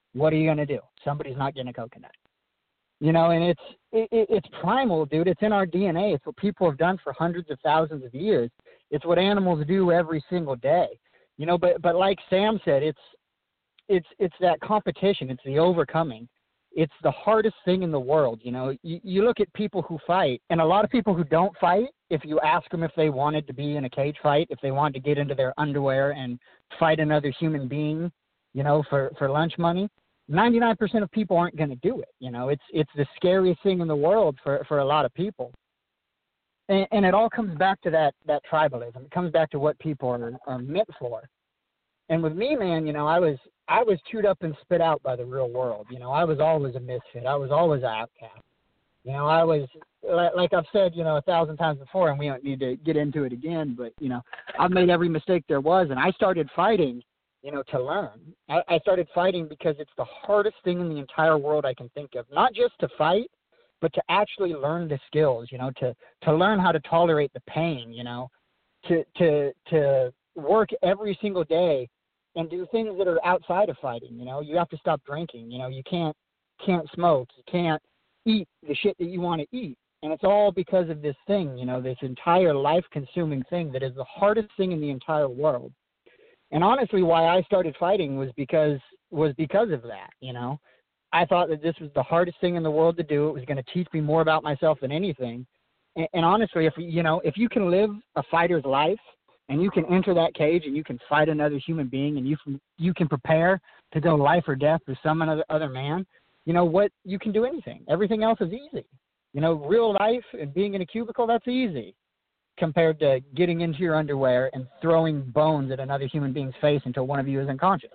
what are you going to do? Somebody's not getting a coconut. You know, and it's it, it's primal, dude. It's in our D N A. It's what people have done for hundreds of thousands of years. It's what animals do every single day. You know, but but like Sam said, it's it's it's that competition. It's the overcoming. It's the hardest thing in the world. You know, you, you look at people who fight, and a lot of people who don't fight, if you ask them if they wanted to be in a cage fight, if they wanted to get into their underwear and fight another human being, you know, for, for lunch money, ninety-nine percent of people aren't going to do it. You know, it's it's the scariest thing in the world for, for a lot of people. And, and it all comes back to that, that tribalism. It comes back to what people are, are meant for. And with me, man, you know, I was I was chewed up and spit out by the real world. You know, I was always a misfit. I was always an outcast. You know, I was, like I've said, you know, a thousand times before, and we don't need to get into it again, but, you know, I've made every mistake there was, and I started fighting, you know, to learn. I, I started fighting because it's the hardest thing in the entire world I can think of, not just to fight, but to actually learn the skills, you know, to, to learn how to tolerate the pain, you know, to, to, to work every single day and do things that are outside of fighting. You know, you have to stop drinking. You know, you can't can't smoke. You can't eat the shit that you want to eat. And it's all because of this thing, you know, this entire life-consuming thing that is the hardest thing in the entire world. And honestly, why I started fighting was because was because of that, you know. I thought that this was the hardest thing in the world to do. It was going to teach me more about myself than anything. And, and honestly, if you know, if you can live a fighter's life, and you can enter that cage and you can fight another human being and you can, you can prepare to go life or death with some other, other man, you know what, you can do anything. Everything else is easy. You know, real life and being in a cubicle, that's easy compared to getting into your underwear and throwing bones at another human being's face until one of you is unconscious.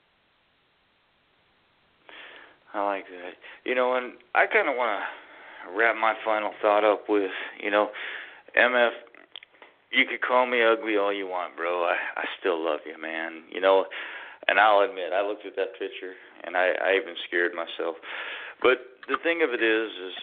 I like that. You know, and I kind of want to wrap my final thought up with, you know, M F, you could call me ugly all you want, bro. I, I still love you, man. You know, and I'll admit, I looked at that picture, and I, I even scared myself. But the thing of it is, is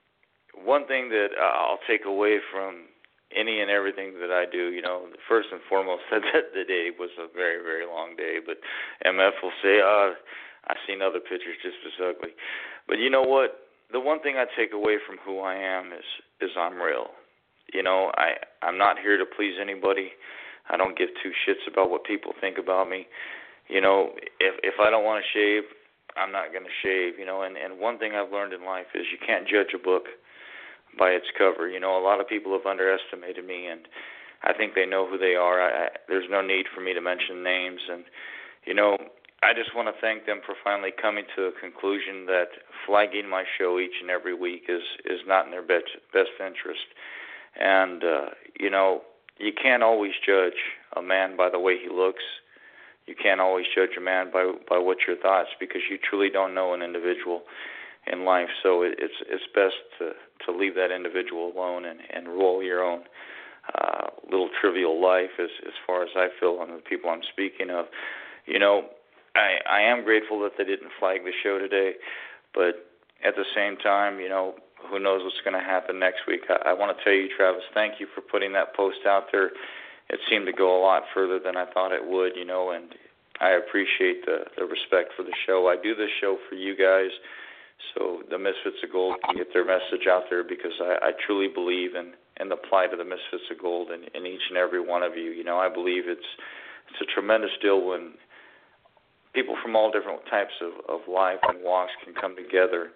one thing that I'll take away from any and everything that I do, you know, first and foremost, that the day was a very, very long day. But M F will say, uh, I've seen other pictures just as ugly. But you know what? The one thing I take away from who I am is, is I'm real. You know, I, I'm not here to please anybody. I don't give two shits about what people think about me. You know, if if I don't want to shave, I'm not going to shave, you know. And, and one thing I've learned in life is you can't judge a book by its cover. You know, a lot of people have underestimated me, and I think they know who they are. I, I, there's no need for me to mention names. And, you know, I just want to thank them for finally coming to a conclusion that flagging my show each and every week is, is not in their best, best interest. And, uh, you know, you can't always judge a man by the way he looks. You can't always judge a man by by what your thoughts, because you truly don't know an individual in life. So it, it's it's best to, to leave that individual alone and, and roll your own uh, little trivial life as, as far as I feel on the people I'm speaking of. You know, I, I am grateful that they didn't flag the show today, but at the same time, you know, who knows what's going to happen next week. I, I want to tell you, Travis, thank you for putting that post out there. It seemed to go a lot further than I thought it would, you know, and I appreciate the, the respect for the show. I do this show for you guys so the Misfits of Gold can get their message out there, because I, I truly believe in, in the plight of the Misfits of Gold and, and each and every one of you. You know, I believe it's it's a tremendous deal when people from all different types of, of life and walks can come together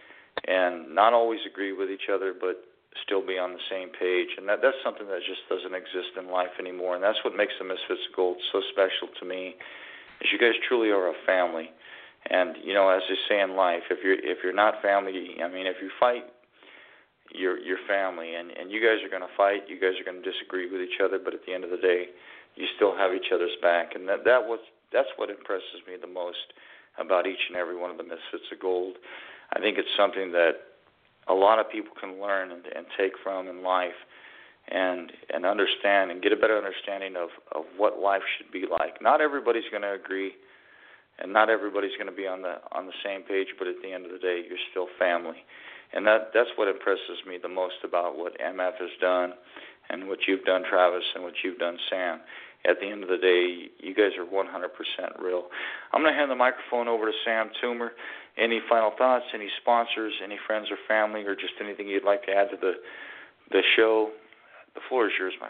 and not always agree with each other, but still be on the same page. And that that's something that just doesn't exist in life anymore. And that's what makes the Misfits of Gold so special to me, is you guys truly are a family. And, you know, as they say in life, if you're if you're not family, I mean, if you fight, you're, you're family. And, and you guys are going to fight. You guys are going to disagree with each other. But at the end of the day, you still have each other's back. And that, that was that's what impresses me the most about each and every one of the Misfits of Gold. I think it's something that a lot of people can learn and, and take from in life, and and understand and get a better understanding of, of what life should be like. Not everybody's going to agree, and not everybody's going to be on the on the same page, but at the end of the day, you're still family. And that that's what impresses me the most about what M F has done and what you've done, Travis, and what you've done, Sam. At the end of the day, you guys are one hundred percent real. I'm going to hand the microphone over to Sam Toomer. Any final thoughts, any sponsors, any friends or family, or just anything you'd like to add to the the show? The floor is yours, my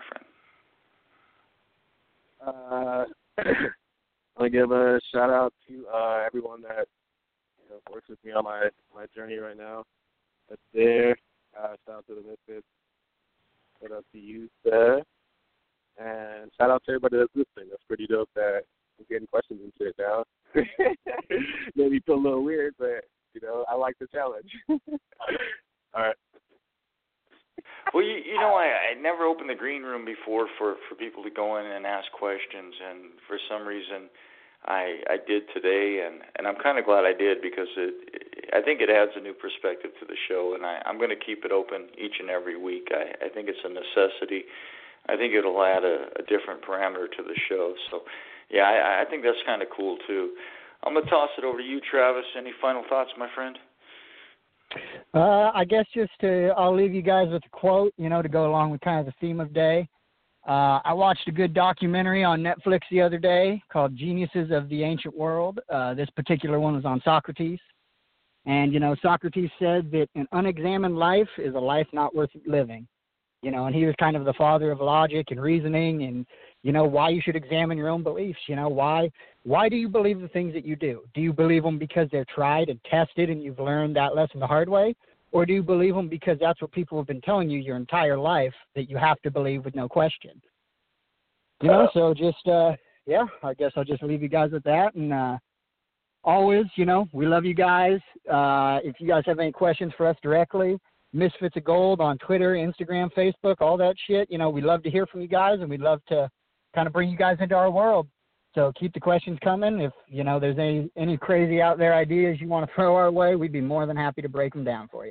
friend. Uh, I'll give a shout out to uh, everyone that you know, works with me on my, my journey right now. That's there. Uh, shout out to the Misfits. Shout out to you, Seth. And shout out to everybody that's listening. That's pretty dope that we're getting questions and shit now. Maybe feel a little weird, but, you know, I like the challenge. All right. Well, you, you know, I, I never opened the green room before for, for people to go in and ask questions, and for some reason I I did today, and, and I'm kind of glad I did because it, it I think it adds a new perspective to the show, and I, I'm going to keep it open each and every week. I, I think it's a necessity. I think it'll add a, a different parameter to the show. So, yeah, I, I think that's kind of cool, too. I'm going to toss it over to you, Travis. Any final thoughts, my friend? Uh, I guess just to, I'll leave you guys with a quote, you know, to go along with kind of the theme of the day. Uh, I watched a good documentary on Netflix the other day called Geniuses of the Ancient World. Uh, this particular one was on Socrates. And, you know, Socrates said that an unexamined life is a life not worth living. You know, and he was kind of the father of logic and reasoning and, you know, why you should examine your own beliefs. You know, why why do you believe the things that you do? Do you believe them because they're tried and tested and you've learned that lesson the hard way? Or do you believe them because that's what people have been telling you your entire life that you have to believe with no question? You know, so just, uh, yeah, I guess I'll just leave you guys with that. And uh, always, you know, we love you guys. Uh, if you guys have any questions for us directly, Misfits of Gold on Twitter, Instagram, Facebook, all that shit. You know, we'd love to hear from you guys, and we'd love to kind of bring you guys into our world. So keep the questions coming. If, you know, there's any, any crazy out there ideas you want to throw our way, we'd be more than happy to break them down for you.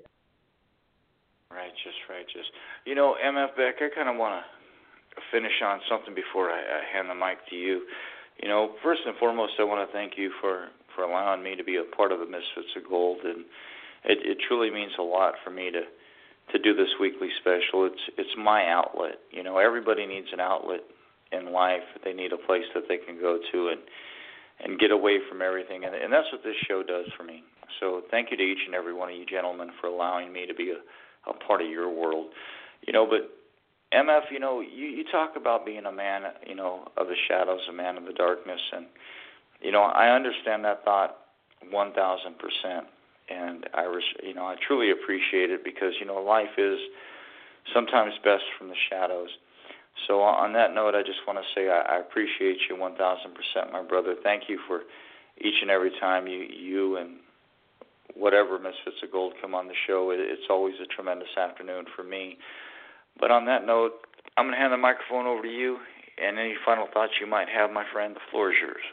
Righteous, righteous. You know, M F Beck, I kind of want to finish on something before I, I hand the mic to you. You know, first and foremost, I want to thank you for, for allowing me to be a part of the Misfits of Gold, and It, it truly means a lot for me to, to do this weekly special. It's it's my outlet. You know, everybody needs an outlet in life. They need a place that they can go to and and get away from everything. And, and that's what this show does for me. So thank you to each and every one of you gentlemen for allowing me to be a, a part of your world. You know, but M F, you know, you, you talk about being a man, you know, of the shadows, a man of the darkness. And, you know, I understand that thought one thousand percent. And I, you know, I truly appreciate it because, you know, life is sometimes best from the shadows. So on that note, I just want to say I, I appreciate you one thousand percent, my brother. Thank you for each and every time you, you and whatever Misfits of Gold come on the show. It, it's always a tremendous afternoon for me. But on that note, I'm going to hand the microphone over to you, and any final thoughts you might have, my friend, the floor is yours.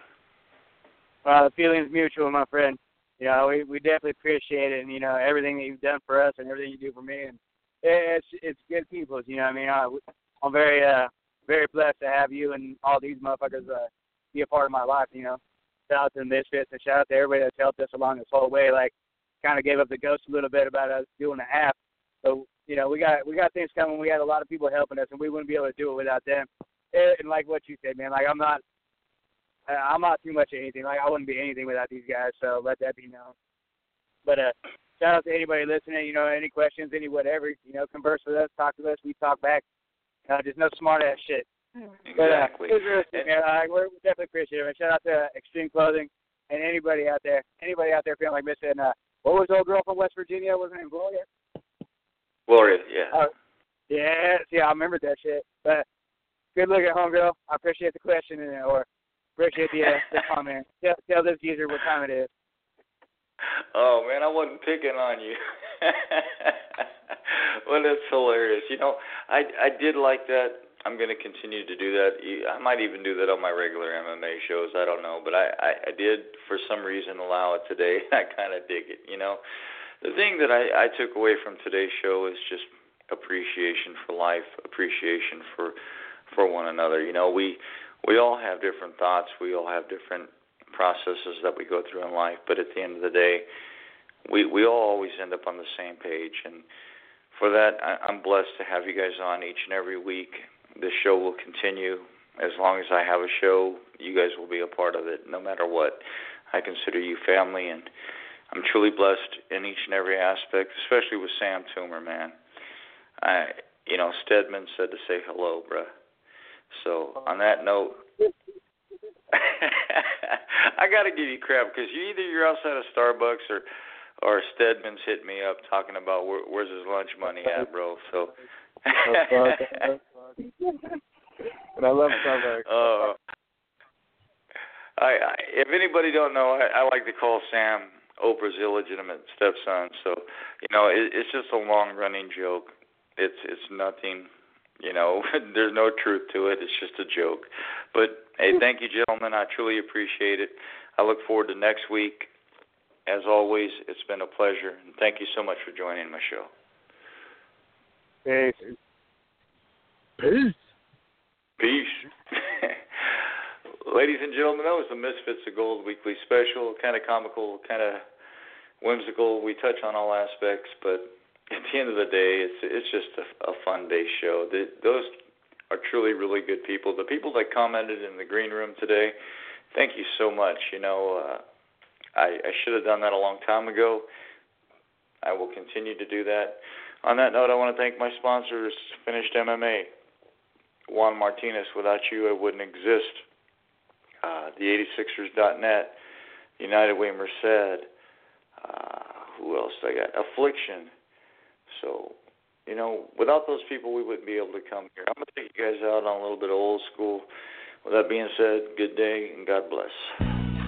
Well, the feeling's mutual, my friend. You know, we, we definitely appreciate it, and, you know, everything that you've done for us and everything you do for me. And it's it's good people, you know what I mean? I, I'm very, uh, very blessed to have you and all these motherfuckers uh, be a part of my life, you know. Shout out to the Misfits and shout out to everybody that's helped us along this whole way. Like, kind of gave up the ghost a little bit about us doing the app. So, you know, we got we got things coming. We had a lot of people helping us, and we wouldn't be able to do it without them. And like what you said, man, like I'm not, I'm not too much of anything. Like I wouldn't be anything without these guys. So let that be known. But uh, shout out to anybody listening. You know, any questions, any whatever. You know, converse with us, talk to us. We talk back. Uh, just no smart ass shit. Exactly. But, uh, it was really, man, uh, we're definitely appreciative. And shout out to Extreme Clothing and anybody out there. Anybody out there feeling like missing. Uh, what was the old girl from West Virginia? Wasn't her name Gloria? Gloria, yeah. Uh, yeah, yeah, I remember that shit. But good look at homegirl. I appreciate the question and, or appreciate the, uh, the comment. Tell, tell this geezer what time it is. Oh, man, I wasn't picking on you. Well, that's hilarious. You know, I, I did like that. I'm going to continue to do that. I might even do that on my regular M M A shows. I don't know. But I, I, I did, for some reason, allow it today. I kind of dig it, you know. The thing that I, I took away from today's show is just appreciation for life, appreciation for for one another. You know, we we all have different thoughts. We all have different processes that we go through in life. But at the end of the day, we, we all always end up on the same page. And for that, I, I'm blessed to have you guys on each and every week. This show will continue. As long as I have a show, you guys will be a part of it, no matter what. I consider you family, and I'm truly blessed in each and every aspect, especially with Sam Toomer, man. I, you know, Stedman said to say hello, bruh. So on that note, I got to give you crap because you either you're outside of Starbucks or or Stedman's hit me up talking about where, where's his lunch money at, bro. So. And I love Starbucks. Uh, I, I, if anybody don't know, I, I like to call Sam Oprah's illegitimate stepson. So, you know, it, it's just a long-running joke. It's it's nothing, you know. There's no truth to it. It's just a joke. But hey, thank you, gentlemen. I truly appreciate it. I look forward to next week. As always, it's been a pleasure, and thank you so much for joining my show. Peace. Peace. Peace. Ladies and gentlemen, that was the Misfits of Gold weekly special. Kind of comical, kind of whimsical. We touch on all aspects, but at the end of the day, it's it's just a, a fun-based show. The, those are truly really good people. The people that commented in the green room today, thank you so much. You know, uh, I, I should have done that a long time ago. I will continue to do that. On that note, I want to thank my sponsors, Finished M M A. Juan Martinez, without you, I wouldn't exist. Uh, the eighty-sixers dot net, United Way Merced. Uh, who else I got? Affliction. So, you know, without those people, we wouldn't be able to come here. I'm going to take you guys out on a little bit of old school. With that being said, good day and God bless.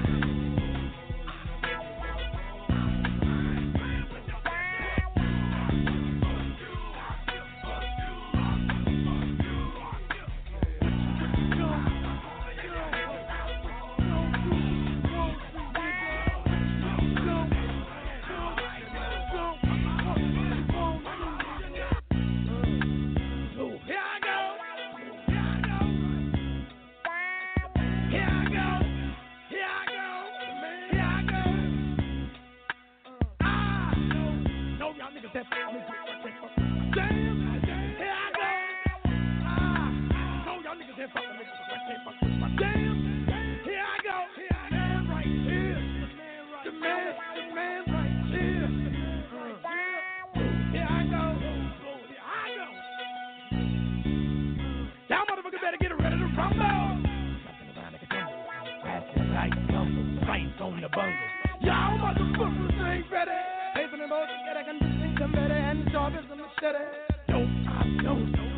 On the bungle. Y'all motherfuckers ain't ready. Pay for the most, get a condition, come ready, and the job is on the steady. Don't, I don't.